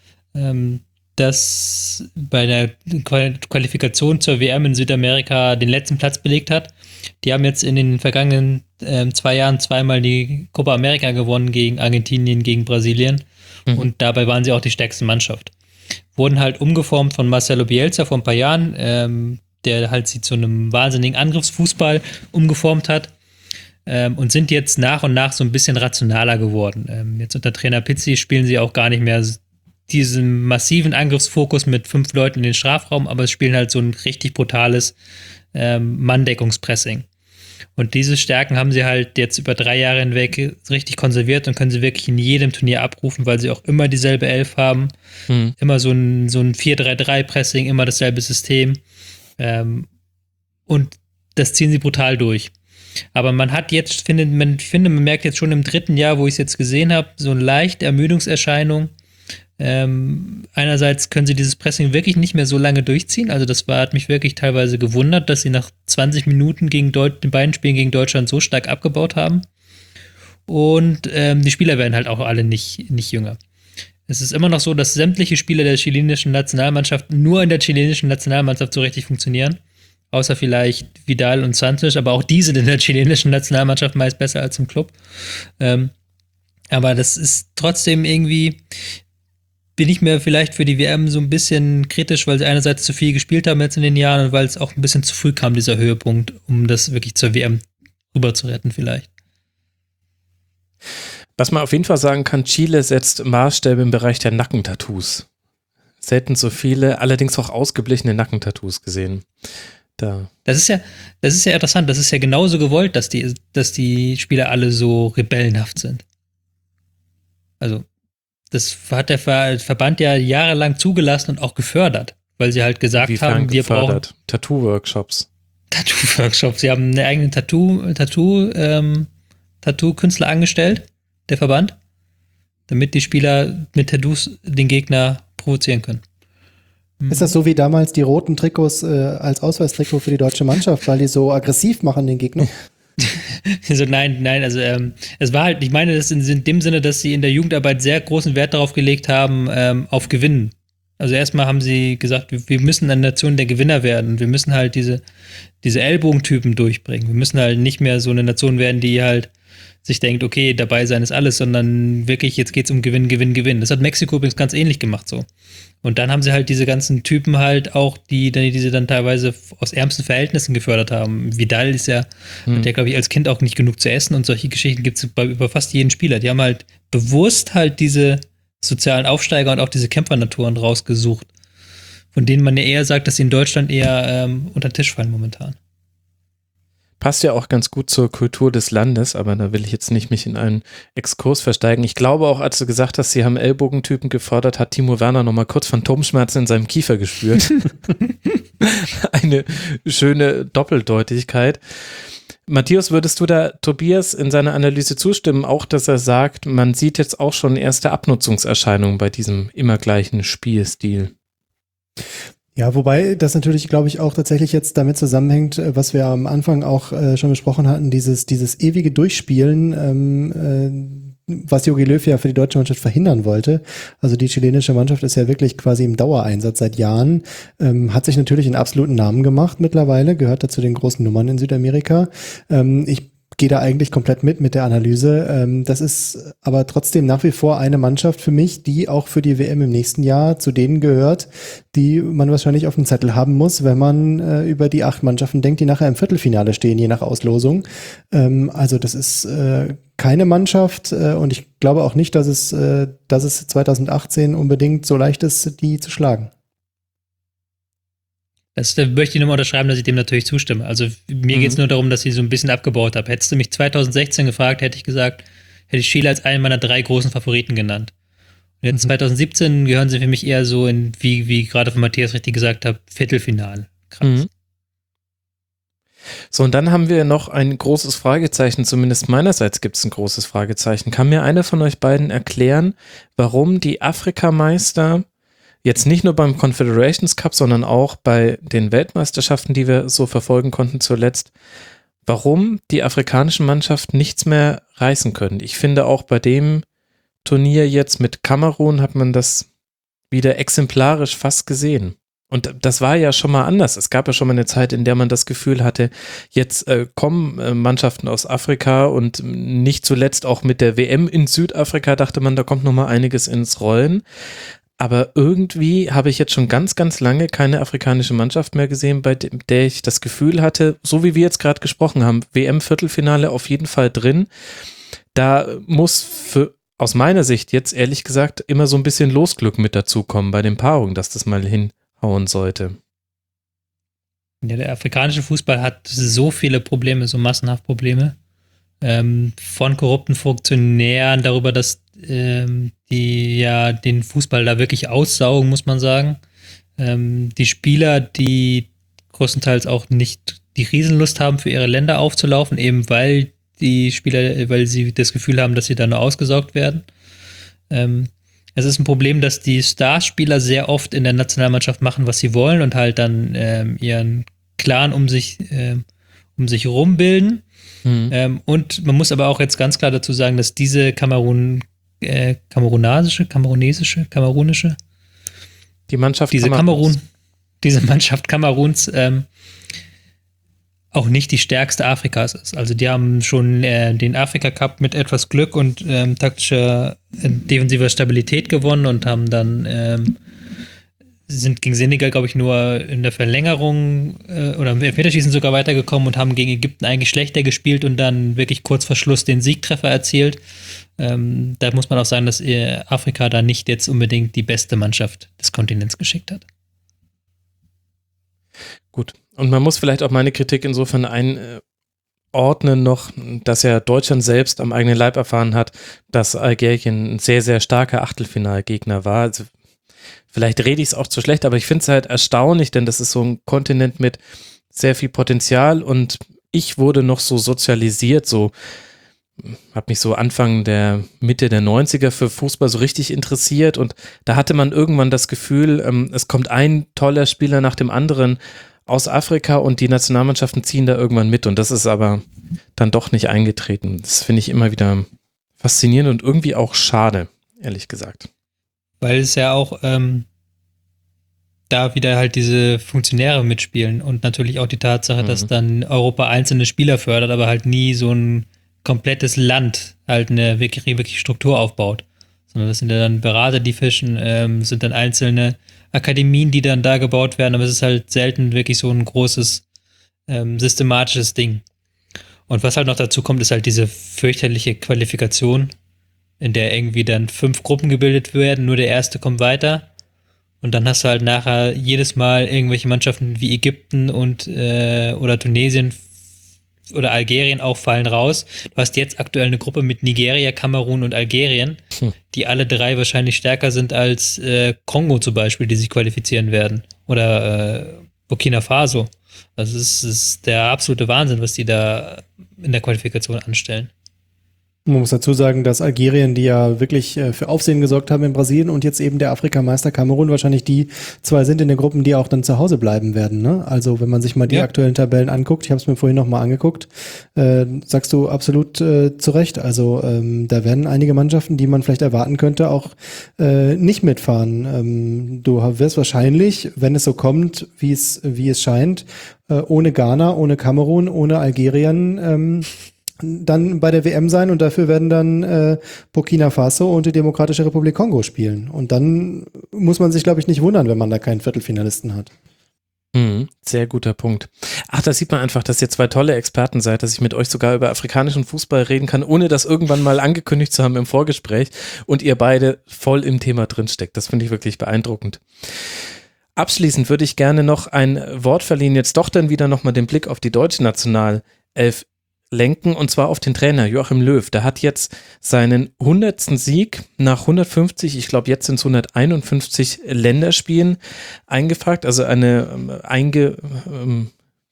das bei der Qualifikation zur W M in Südamerika den letzten Platz belegt hat. Die haben jetzt in den vergangenen äh, zwei Jahren zweimal die Copa America gewonnen gegen Argentinien, gegen Brasilien mhm. und dabei waren sie auch die stärkste Mannschaft. Wurden halt umgeformt von Marcelo Bielsa vor ein paar Jahren, ähm, der halt sie zu einem wahnsinnigen Angriffsfußball umgeformt hat ähm, und sind jetzt nach und nach so ein bisschen rationaler geworden. Ähm, jetzt unter Trainer Pizzi spielen sie auch gar nicht mehr diesen massiven Angriffsfokus mit fünf Leuten in den Strafraum, aber es spielen halt so ein richtig brutales ähm, Manndeckungspressing. Und diese Stärken haben sie halt jetzt über drei Jahre hinweg richtig konserviert und können sie wirklich in jedem Turnier abrufen, weil sie auch immer dieselbe Elf haben, mhm. immer so ein, so ein vier drei drei Pressing, immer dasselbe System. Ähm, und das ziehen sie brutal durch. Aber man hat jetzt, finde, man, ich finde, man merkt jetzt schon im dritten Jahr, wo ich es jetzt gesehen habe, so eine leichte Ermüdungserscheinung. Ähm, einerseits können sie dieses Pressing wirklich nicht mehr so lange durchziehen. Also das war, hat mich wirklich teilweise gewundert, dass sie nach zwanzig Minuten gegen Deut- den beiden Spielen gegen Deutschland so stark abgebaut haben. Und ähm, die Spieler werden halt auch alle nicht, nicht jünger. Es ist immer noch so, dass sämtliche Spieler der chilenischen Nationalmannschaft nur in der chilenischen Nationalmannschaft so richtig funktionieren. Außer vielleicht Vidal und Santos, aber auch die sind in der chilenischen Nationalmannschaft meist besser als im Club. Ähm, aber das ist trotzdem irgendwie, bin ich mir vielleicht für die W M so ein bisschen kritisch, weil sie einerseits zu viel gespielt haben jetzt in den Jahren und weil es auch ein bisschen zu früh kam, dieser Höhepunkt, um das wirklich zur W M rüber zu retten vielleicht. Was man auf jeden Fall sagen kann, Chile setzt Maßstäbe im Bereich der Nackentattoos. Selten so viele, allerdings auch ausgeblichene Nackentattoos gesehen. Da. Das ist ja, das ist ja interessant, das ist ja genauso gewollt, dass die, dass die Spieler alle so rebellenhaft sind. Also, das hat der Ver- Verband ja jahrelang zugelassen und auch gefördert, weil sie halt gesagt Inwiefern haben, wir gefördert? brauchen Tattoo-Workshops. Tattoo-Workshops. Sie haben eine eigene Tattoo, Tattoo, ähm, Tattoo-Künstler angestellt, der Verband, damit die Spieler mit Tattoos den Gegner provozieren können. Ist das so wie damals die roten Trikots äh, als Ausweistrikot für die deutsche Mannschaft, weil die so aggressiv machen den Gegner? Also nein, nein, also ähm, es war halt, ich meine das in, in dem Sinne, dass sie in der Jugendarbeit sehr großen Wert darauf gelegt haben, ähm, auf Gewinnen. Also erstmal haben sie gesagt, wir, wir müssen eine Nation der Gewinner werden. Wir müssen halt diese, diese Ellbogentypen durchbringen. Wir müssen halt nicht mehr so eine Nation werden, die halt sich denkt, okay, dabei sein ist alles, sondern wirklich, jetzt geht's um Gewinn, Gewinn, Gewinn. Das hat Mexiko übrigens ganz ähnlich gemacht so. Und dann haben sie halt diese ganzen Typen halt auch, die, die sie dann teilweise aus ärmsten Verhältnissen gefördert haben. Vidal ist ja, hm. der glaube ich als Kind auch nicht genug zu essen und solche Geschichten gibt es bei über fast jeden Spieler. Die haben halt bewusst halt diese sozialen Aufsteiger und auch diese Kämpfernaturen rausgesucht, von denen man ja eher sagt, dass sie in Deutschland eher ähm, unter den Tisch fallen momentan. Passt ja auch ganz gut zur Kultur des Landes, aber da will ich jetzt nicht mich in einen Exkurs versteigen. Ich glaube auch, als du gesagt hast, sie haben Ellbogentypen gefordert, hat Timo Werner nochmal kurz Phantomschmerzen in seinem Kiefer gespürt. Eine schöne Doppeldeutigkeit. Matthias, würdest du da Tobias in seiner Analyse zustimmen, auch dass er sagt, man sieht jetzt auch schon erste Abnutzungserscheinungen bei diesem immer gleichen Spielstil? Ja, wobei das natürlich, glaube ich, auch tatsächlich jetzt damit zusammenhängt, was wir am Anfang auch äh, schon besprochen hatten, dieses dieses ewige Durchspielen, ähm, äh, was Jogi Löw ja für die deutsche Mannschaft verhindern wollte. Also die chilenische Mannschaft ist ja wirklich quasi im Dauereinsatz seit Jahren, ähm, hat sich natürlich einen absoluten Namen gemacht mittlerweile, gehört da zu den großen Nummern in Südamerika. Ähm, ich gehe da eigentlich komplett mit mit der Analyse. Ähm, das ist aber trotzdem nach wie vor eine Mannschaft für mich, die auch für die W M im nächsten Jahr zu denen gehört, die man wahrscheinlich auf dem Zettel haben muss, wenn man äh, über die acht Mannschaften denkt, die nachher im Viertelfinale stehen, je nach Auslosung. Ähm, also das ist äh, keine Mannschaft äh, und ich glaube auch nicht, dass es, äh, dass es zwanzig achtzehn unbedingt so leicht ist, die zu schlagen. Das da möchte ich nochmal unterschreiben, dass ich dem natürlich zustimme. Also mir Mhm. geht es nur darum, dass ich so ein bisschen abgebaut habe. Hättest du mich zwanzig sechzehn gefragt, hätte ich gesagt, hätte ich Chile als einen meiner drei großen Favoriten genannt. Und jetzt Mhm. zwanzig siebzehn gehören sie für mich eher so in, wie, wie gerade von Matthias richtig gesagt hat, Viertelfinal. Krass. Mhm. So, und dann haben wir noch ein großes Fragezeichen, zumindest meinerseits gibt es ein großes Fragezeichen. Kann mir einer von euch beiden erklären, warum die Afrikameister jetzt nicht nur beim Confederations Cup, sondern auch bei den Weltmeisterschaften, die wir so verfolgen konnten zuletzt, warum die afrikanischen Mannschaften nichts mehr reißen können? Ich finde auch bei dem Turnier jetzt mit Kamerun hat man das wieder exemplarisch fast gesehen. Und das war ja schon mal anders. Es gab ja schon mal eine Zeit, in der man das Gefühl hatte, jetzt äh, kommen äh, Mannschaften aus Afrika und nicht zuletzt auch mit der W M in Südafrika dachte man, da kommt noch mal einiges ins Rollen. Aber irgendwie habe ich jetzt schon ganz, ganz lange keine afrikanische Mannschaft mehr gesehen, bei der ich das Gefühl hatte, so wie wir jetzt gerade gesprochen haben, W M-Viertelfinale auf jeden Fall drin. Da muss für, aus meiner Sicht jetzt ehrlich gesagt immer so ein bisschen Losglück mit dazukommen bei den Paarungen, dass das mal hinhauen sollte. Ja, der afrikanische Fußball hat so viele Probleme, so massenhaft Probleme. Ähm, von korrupten Funktionären darüber, dass ähm, die ja den Fußball da wirklich aussaugen, muss man sagen. Ähm, die Spieler, die größtenteils auch nicht die Riesenlust haben, für ihre Länder aufzulaufen, eben weil die Spieler, weil sie das Gefühl haben, dass sie da nur ausgesaugt werden. Ähm, es ist ein Problem, dass die Starspieler sehr oft in der Nationalmannschaft machen, was sie wollen und halt dann ähm, ihren Clan um sich, ähm, um sich rumbilden. Mhm. Ähm, und man muss aber auch jetzt ganz klar dazu sagen, dass diese Kamerun, äh, kamerunasische, kamerunesische, kamerunische, die Mannschaft diese Kameruns. Kamerun, diese Mannschaft Kameruns ähm, auch nicht die stärkste Afrikas ist. Also die haben schon äh, den Afrika Cup mit etwas Glück und ähm, taktischer äh, defensiver Stabilität gewonnen und haben dann ähm, sind gegen Senegal, glaube ich, nur in der Verlängerung äh, oder im Elfmeterschießen sogar weitergekommen und haben gegen Ägypten eigentlich schlechter gespielt und dann wirklich kurz vor Schluss den Siegtreffer erzielt. Ähm, da muss man auch sagen, dass äh, Afrika da nicht jetzt unbedingt die beste Mannschaft des Kontinents geschickt hat. Gut. Und man muss vielleicht auch meine Kritik insofern einordnen noch, dass ja Deutschland selbst am eigenen Leib erfahren hat, dass Algerien ein sehr, sehr starker Achtelfinalgegner war. Also vielleicht rede ich es auch zu schlecht, aber ich finde es halt erstaunlich, denn das ist so ein Kontinent mit sehr viel Potenzial und ich wurde noch so sozialisiert, so habe mich so Anfang der Mitte der neunziger für Fußball so richtig interessiert und da hatte man irgendwann das Gefühl, ähm, es kommt ein toller Spieler nach dem anderen aus Afrika und die Nationalmannschaften ziehen da irgendwann mit und das ist aber dann doch nicht eingetreten. Das finde ich immer wieder faszinierend und irgendwie auch schade, ehrlich gesagt. Weil es ja auch ähm, da wieder halt diese Funktionäre mitspielen und natürlich auch die Tatsache, mhm. dass dann Europa einzelne Spieler fördert, aber halt nie so ein komplettes Land halt eine wirklich, wirklich Struktur aufbaut. Sondern das sind ja dann Berater, die fischen, ähm, sind dann einzelne Akademien, die dann da gebaut werden, aber es ist halt selten wirklich so ein großes ähm, systematisches Ding. Und was halt noch dazu kommt, ist halt diese fürchterliche Qualifikation, in der irgendwie dann fünf Gruppen gebildet werden, nur der erste kommt weiter und dann hast du halt nachher jedes Mal irgendwelche Mannschaften wie Ägypten und äh, oder Tunesien oder Algerien auch fallen raus. Du hast jetzt aktuell eine Gruppe mit Nigeria, Kamerun und Algerien, hm. die alle drei wahrscheinlich stärker sind als äh, Kongo zum Beispiel, die sich qualifizieren werden. Oder äh, Burkina Faso. Also es ist, ist der absolute Wahnsinn, was die da in der Qualifikation anstellen. Man muss dazu sagen, dass Algerien, die ja wirklich äh, für Aufsehen gesorgt haben in Brasilien und jetzt eben der Afrikameister Kamerun wahrscheinlich die zwei sind in den Gruppen, die auch dann zu Hause bleiben werden. Ne? Also wenn man sich mal die ja. aktuellen Tabellen anguckt, ich habe es mir vorhin noch mal angeguckt, äh, sagst du absolut äh, zu Recht. Also ähm, da werden einige Mannschaften, die man vielleicht erwarten könnte, auch äh, nicht mitfahren. Ähm, du wirst wahrscheinlich, wenn es so kommt, wie es wie es scheint, äh, ohne Ghana, ohne Kamerun, ohne Algerien ähm, dann bei der W M sein und dafür werden dann äh, Burkina Faso und die Demokratische Republik Kongo spielen. Und dann muss man sich, glaube ich, nicht wundern, wenn man da keinen Viertelfinalisten hat. Mhm, sehr guter Punkt. Ach, da sieht man einfach, dass ihr zwei tolle Experten seid, dass ich mit euch sogar über afrikanischen Fußball reden kann, ohne das irgendwann mal angekündigt zu haben im Vorgespräch und ihr beide voll im Thema drinsteckt. Das finde ich wirklich beeindruckend. Abschließend würde ich gerne noch ein Wort verliehen, jetzt doch dann wieder nochmal den Blick auf die deutsche Nationalelf lenken, und zwar auf den Trainer Joachim Löw. Der hat jetzt seinen hundertsten Sieg nach hundertfünfzig, ich glaube jetzt sind es hunderteinundfünfzig Länderspielen eingefragt, also eine ähm, eingefangen,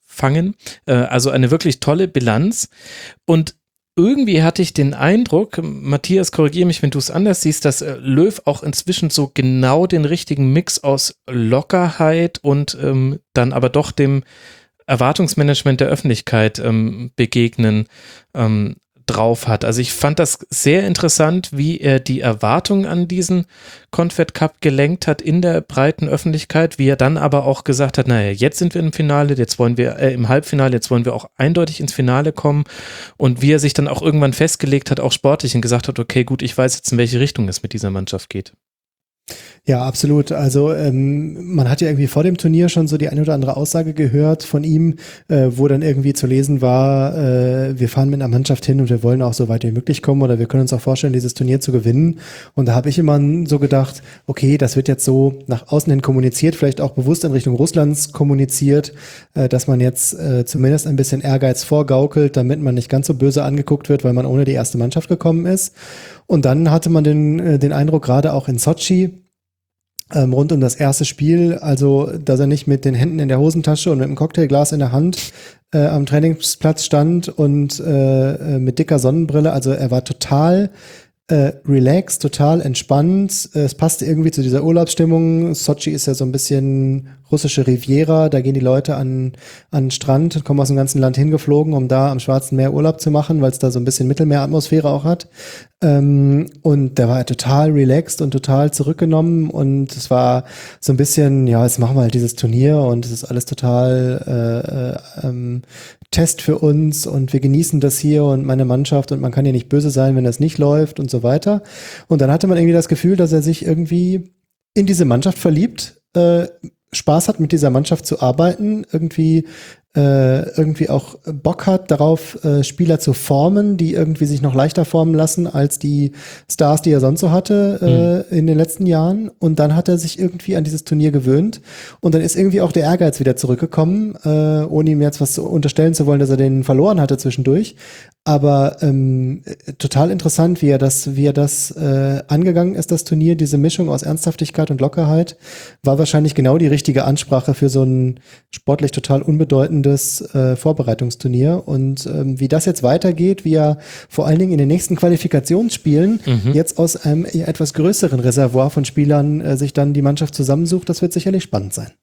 äh, also eine wirklich tolle Bilanz. Und irgendwie hatte ich den Eindruck, Matthias, korrigiere mich, wenn du es anders siehst, dass äh, Löw auch inzwischen so genau den richtigen Mix aus Lockerheit und ähm, dann aber doch dem Erwartungsmanagement der Öffentlichkeit ähm, begegnen ähm, drauf hat. Also ich fand das sehr interessant, wie er die Erwartungen an diesen Confed Cup gelenkt hat in der breiten Öffentlichkeit, wie er dann aber auch gesagt hat, naja, jetzt sind wir im Finale, jetzt wollen wir äh, im Halbfinale, jetzt wollen wir auch eindeutig ins Finale kommen, und wie er sich dann auch irgendwann festgelegt hat, auch sportlich, und gesagt hat, okay, gut, ich weiß jetzt, in welche Richtung es mit dieser Mannschaft geht. Ja, absolut. Also ähm, man hat ja irgendwie vor dem Turnier schon so die eine oder andere Aussage gehört von ihm, äh, wo dann irgendwie zu lesen war, äh, wir fahren mit einer Mannschaft hin und wir wollen auch so weit wie möglich kommen, oder wir können uns auch vorstellen, dieses Turnier zu gewinnen. Und da habe ich immer so gedacht, okay, das wird jetzt so nach außen hin kommuniziert, vielleicht auch bewusst in Richtung Russlands kommuniziert, äh, dass man jetzt äh, zumindest ein bisschen Ehrgeiz vorgaukelt, damit man nicht ganz so böse angeguckt wird, weil man ohne die erste Mannschaft gekommen ist. Und dann hatte man den, äh, den Eindruck, gerade auch in Sotschi, Ähm, rund um das erste Spiel, also dass er nicht mit den Händen in der Hosentasche und mit einem Cocktailglas in der Hand äh, am Trainingsplatz stand und äh, mit dicker Sonnenbrille, also er war total äh, relaxed, total entspannt. Es passte irgendwie zu dieser Urlaubsstimmung. Sotschi ist ja so ein bisschen russische Riviera, da gehen die Leute an an den Strand und kommen aus dem ganzen Land hingeflogen, um da am Schwarzen Meer Urlaub zu machen, weil es da so ein bisschen Mittelmeeratmosphäre auch hat. Ähm, und der war total relaxed und total zurückgenommen, und es war so ein bisschen, ja, jetzt machen wir halt dieses Turnier und es ist alles total äh, ähm, Test für uns und wir genießen das hier und meine Mannschaft und man kann ja nicht böse sein, wenn das nicht läuft und so weiter. Und dann hatte man irgendwie das Gefühl, dass er sich irgendwie in diese Mannschaft verliebt, äh, Spaß hat, mit dieser Mannschaft zu arbeiten, irgendwie äh, irgendwie auch Bock hat darauf, äh, Spieler zu formen, die irgendwie sich noch leichter formen lassen als die Stars, die er sonst so hatte äh, mhm. in den letzten Jahren. Und dann hat er sich irgendwie an dieses Turnier gewöhnt, und dann ist irgendwie auch der Ehrgeiz wieder zurückgekommen, äh, ohne ihm jetzt was unterstellen zu wollen, dass er den verloren hatte zwischendurch. Aber ähm, total interessant, wie er das, wie er das äh, angegangen ist, das Turnier. Diese Mischung aus Ernsthaftigkeit und Lockerheit war wahrscheinlich genau die richtige Ansprache für so ein sportlich total unbedeutendes äh, Vorbereitungsturnier. Und ähm, wie das jetzt weitergeht, wie er vor allen Dingen in den nächsten Qualifikationsspielen mhm. jetzt aus einem etwas größeren Reservoir von Spielern äh, sich dann die Mannschaft zusammensucht, das wird sicherlich spannend sein.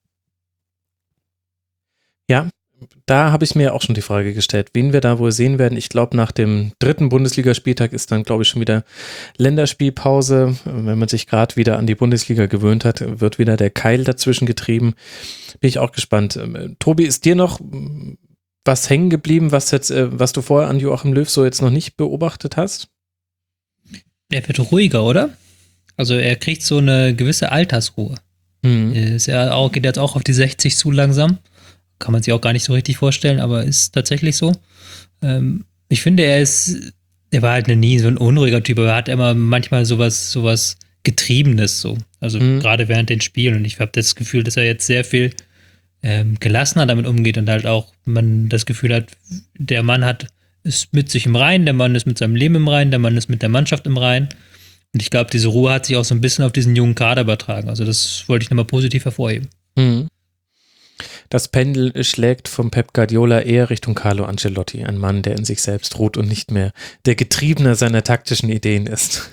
Ja, da habe ich mir auch schon die Frage gestellt, wen wir da wohl sehen werden. Ich glaube, nach dem dritten Bundesligaspieltag ist dann, glaube ich, schon wieder Länderspielpause. Wenn man sich gerade wieder an die Bundesliga gewöhnt hat, wird wieder der Keil dazwischen getrieben. Bin ich auch gespannt. Tobi, ist dir noch was hängen geblieben, was jetzt, was du vorher an Joachim Löw so jetzt noch nicht beobachtet hast? Er wird ruhiger, oder? Also er kriegt so eine gewisse Altersruhe. Mhm. Ist ja auch, geht jetzt auch auf die sechzig zu langsam. Kann man sich auch gar nicht so richtig vorstellen, aber ist tatsächlich so. Ähm, ich finde, er ist, er war halt nie so ein unruhiger Typ, aber er hat immer manchmal sowas, sowas Getriebenes so. Also mhm. gerade während den Spielen. Und ich habe das Gefühl, dass er jetzt sehr viel ähm, gelassener damit umgeht und halt auch man das Gefühl hat, der Mann hat ist mit sich im Reinen, der Mann ist mit seinem Leben im Reinen, der Mann ist mit der Mannschaft im Reinen. Und ich glaube, diese Ruhe hat sich auch so ein bisschen auf diesen jungen Kader übertragen. Also das wollte ich nochmal positiv hervorheben. Mhm. Das Pendel schlägt vom Pep Guardiola eher Richtung Carlo Ancelotti, ein Mann, der in sich selbst ruht und nicht mehr der Getriebene seiner taktischen Ideen ist.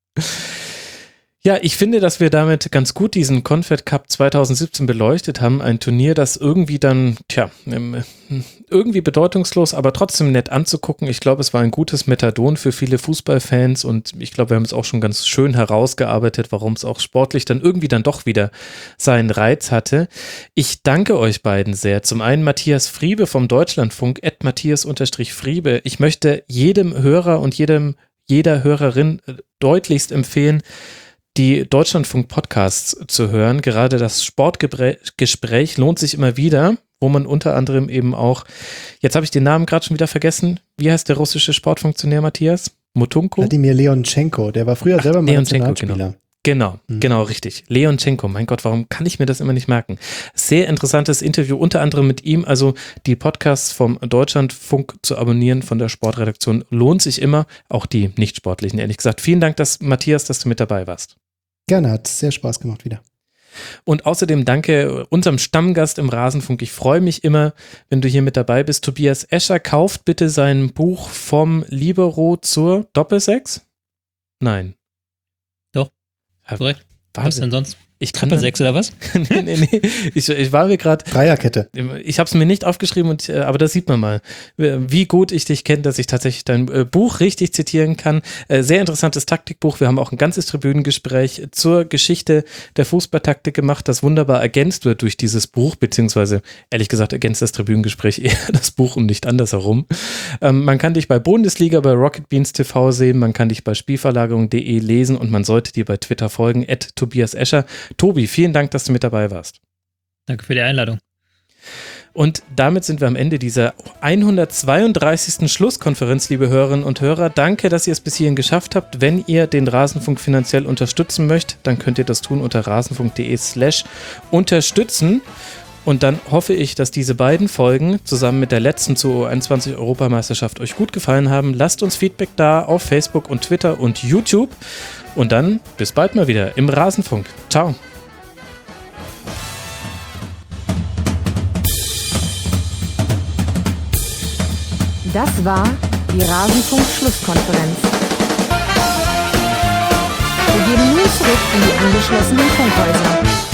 Ja, ich finde, dass wir damit ganz gut diesen Confed Cup zwanzig siebzehn beleuchtet haben. Ein Turnier, das irgendwie dann, tja, irgendwie bedeutungslos, aber trotzdem nett anzugucken. Ich glaube, es war ein gutes Methadon für viele Fußballfans und ich glaube, wir haben es auch schon ganz schön herausgearbeitet, warum es auch sportlich dann irgendwie dann doch wieder seinen Reiz hatte. Ich danke euch beiden sehr. Zum einen Matthias Friebe vom Deutschlandfunk, at Matthias-Friebe. Ich möchte jedem Hörer und jedem, jeder Hörerin deutlichst empfehlen, die Deutschlandfunk-Podcasts zu hören. Gerade das Sportgespräch lohnt sich immer wieder, wo man unter anderem eben auch, jetzt habe ich den Namen gerade schon wieder vergessen, wie heißt der russische Sportfunktionär, Matthias? Motunko? Wladimir Leonchenko, der war früher Ach, selber mal Leonchenko, Nationalspieler. genau. Genau, mhm. genau, richtig. Leonchenko, mein Gott, warum kann ich mir das immer nicht merken? Sehr interessantes Interview, unter anderem mit ihm. Also die Podcasts vom Deutschlandfunk zu abonnieren von der Sportredaktion lohnt sich immer, auch die nicht-sportlichen, ehrlich gesagt. Vielen Dank, dass, Matthias, dass du mit dabei warst. Gerne, hat sehr Spaß gemacht wieder. Und außerdem danke unserem Stammgast im Rasenfunk. Ich freue mich immer, wenn du hier mit dabei bist. Tobias Escher, kauft bitte sein Buch vom Libero zur Doppelsechs? Nein. Doch. Korrekt. Wahnsinn. Was denn sonst? Ich kann Doppel sechs oder was? nee, nee, nee. Ich, ich war mir gerade. Dreierkette. Ich habe es mir nicht aufgeschrieben, und, aber das sieht man mal, wie gut ich dich kenne, dass ich tatsächlich dein Buch richtig zitieren kann. Sehr interessantes Taktikbuch. Wir haben auch ein ganzes Tribünengespräch zur Geschichte der Fußballtaktik gemacht, das wunderbar ergänzt wird durch dieses Buch, beziehungsweise ehrlich gesagt ergänzt das Tribünengespräch eher das Buch und nicht andersherum. Ähm, man kann dich bei Bundesliga, bei Rocket Beans T V sehen, man kann dich bei Spielverlagerung punkt de lesen und man sollte dir bei Twitter folgen, at Tobias Escher. Tobi, vielen Dank, dass du mit dabei warst. Danke für die Einladung. Und damit sind wir am Ende dieser hundertzweiunddreißigsten Schlusskonferenz, liebe Hörerinnen und Hörer. Danke, dass ihr es bis hierhin geschafft habt. Wenn ihr den Rasenfunk finanziell unterstützen möchtet, dann könnt ihr das tun unter rasenfunk.de slash unterstützen. Und dann hoffe ich, dass diese beiden Folgen zusammen mit der letzten zur U einundzwanzig-Europameisterschaft euch gut gefallen haben. Lasst uns Feedback da auf Facebook und Twitter und YouTube. Und dann bis bald mal wieder im Rasenfunk. Ciao. Das war die Rasenfunk-Schlusskonferenz. Wir geben nun zurück in die angeschlossenen Funkhäuser.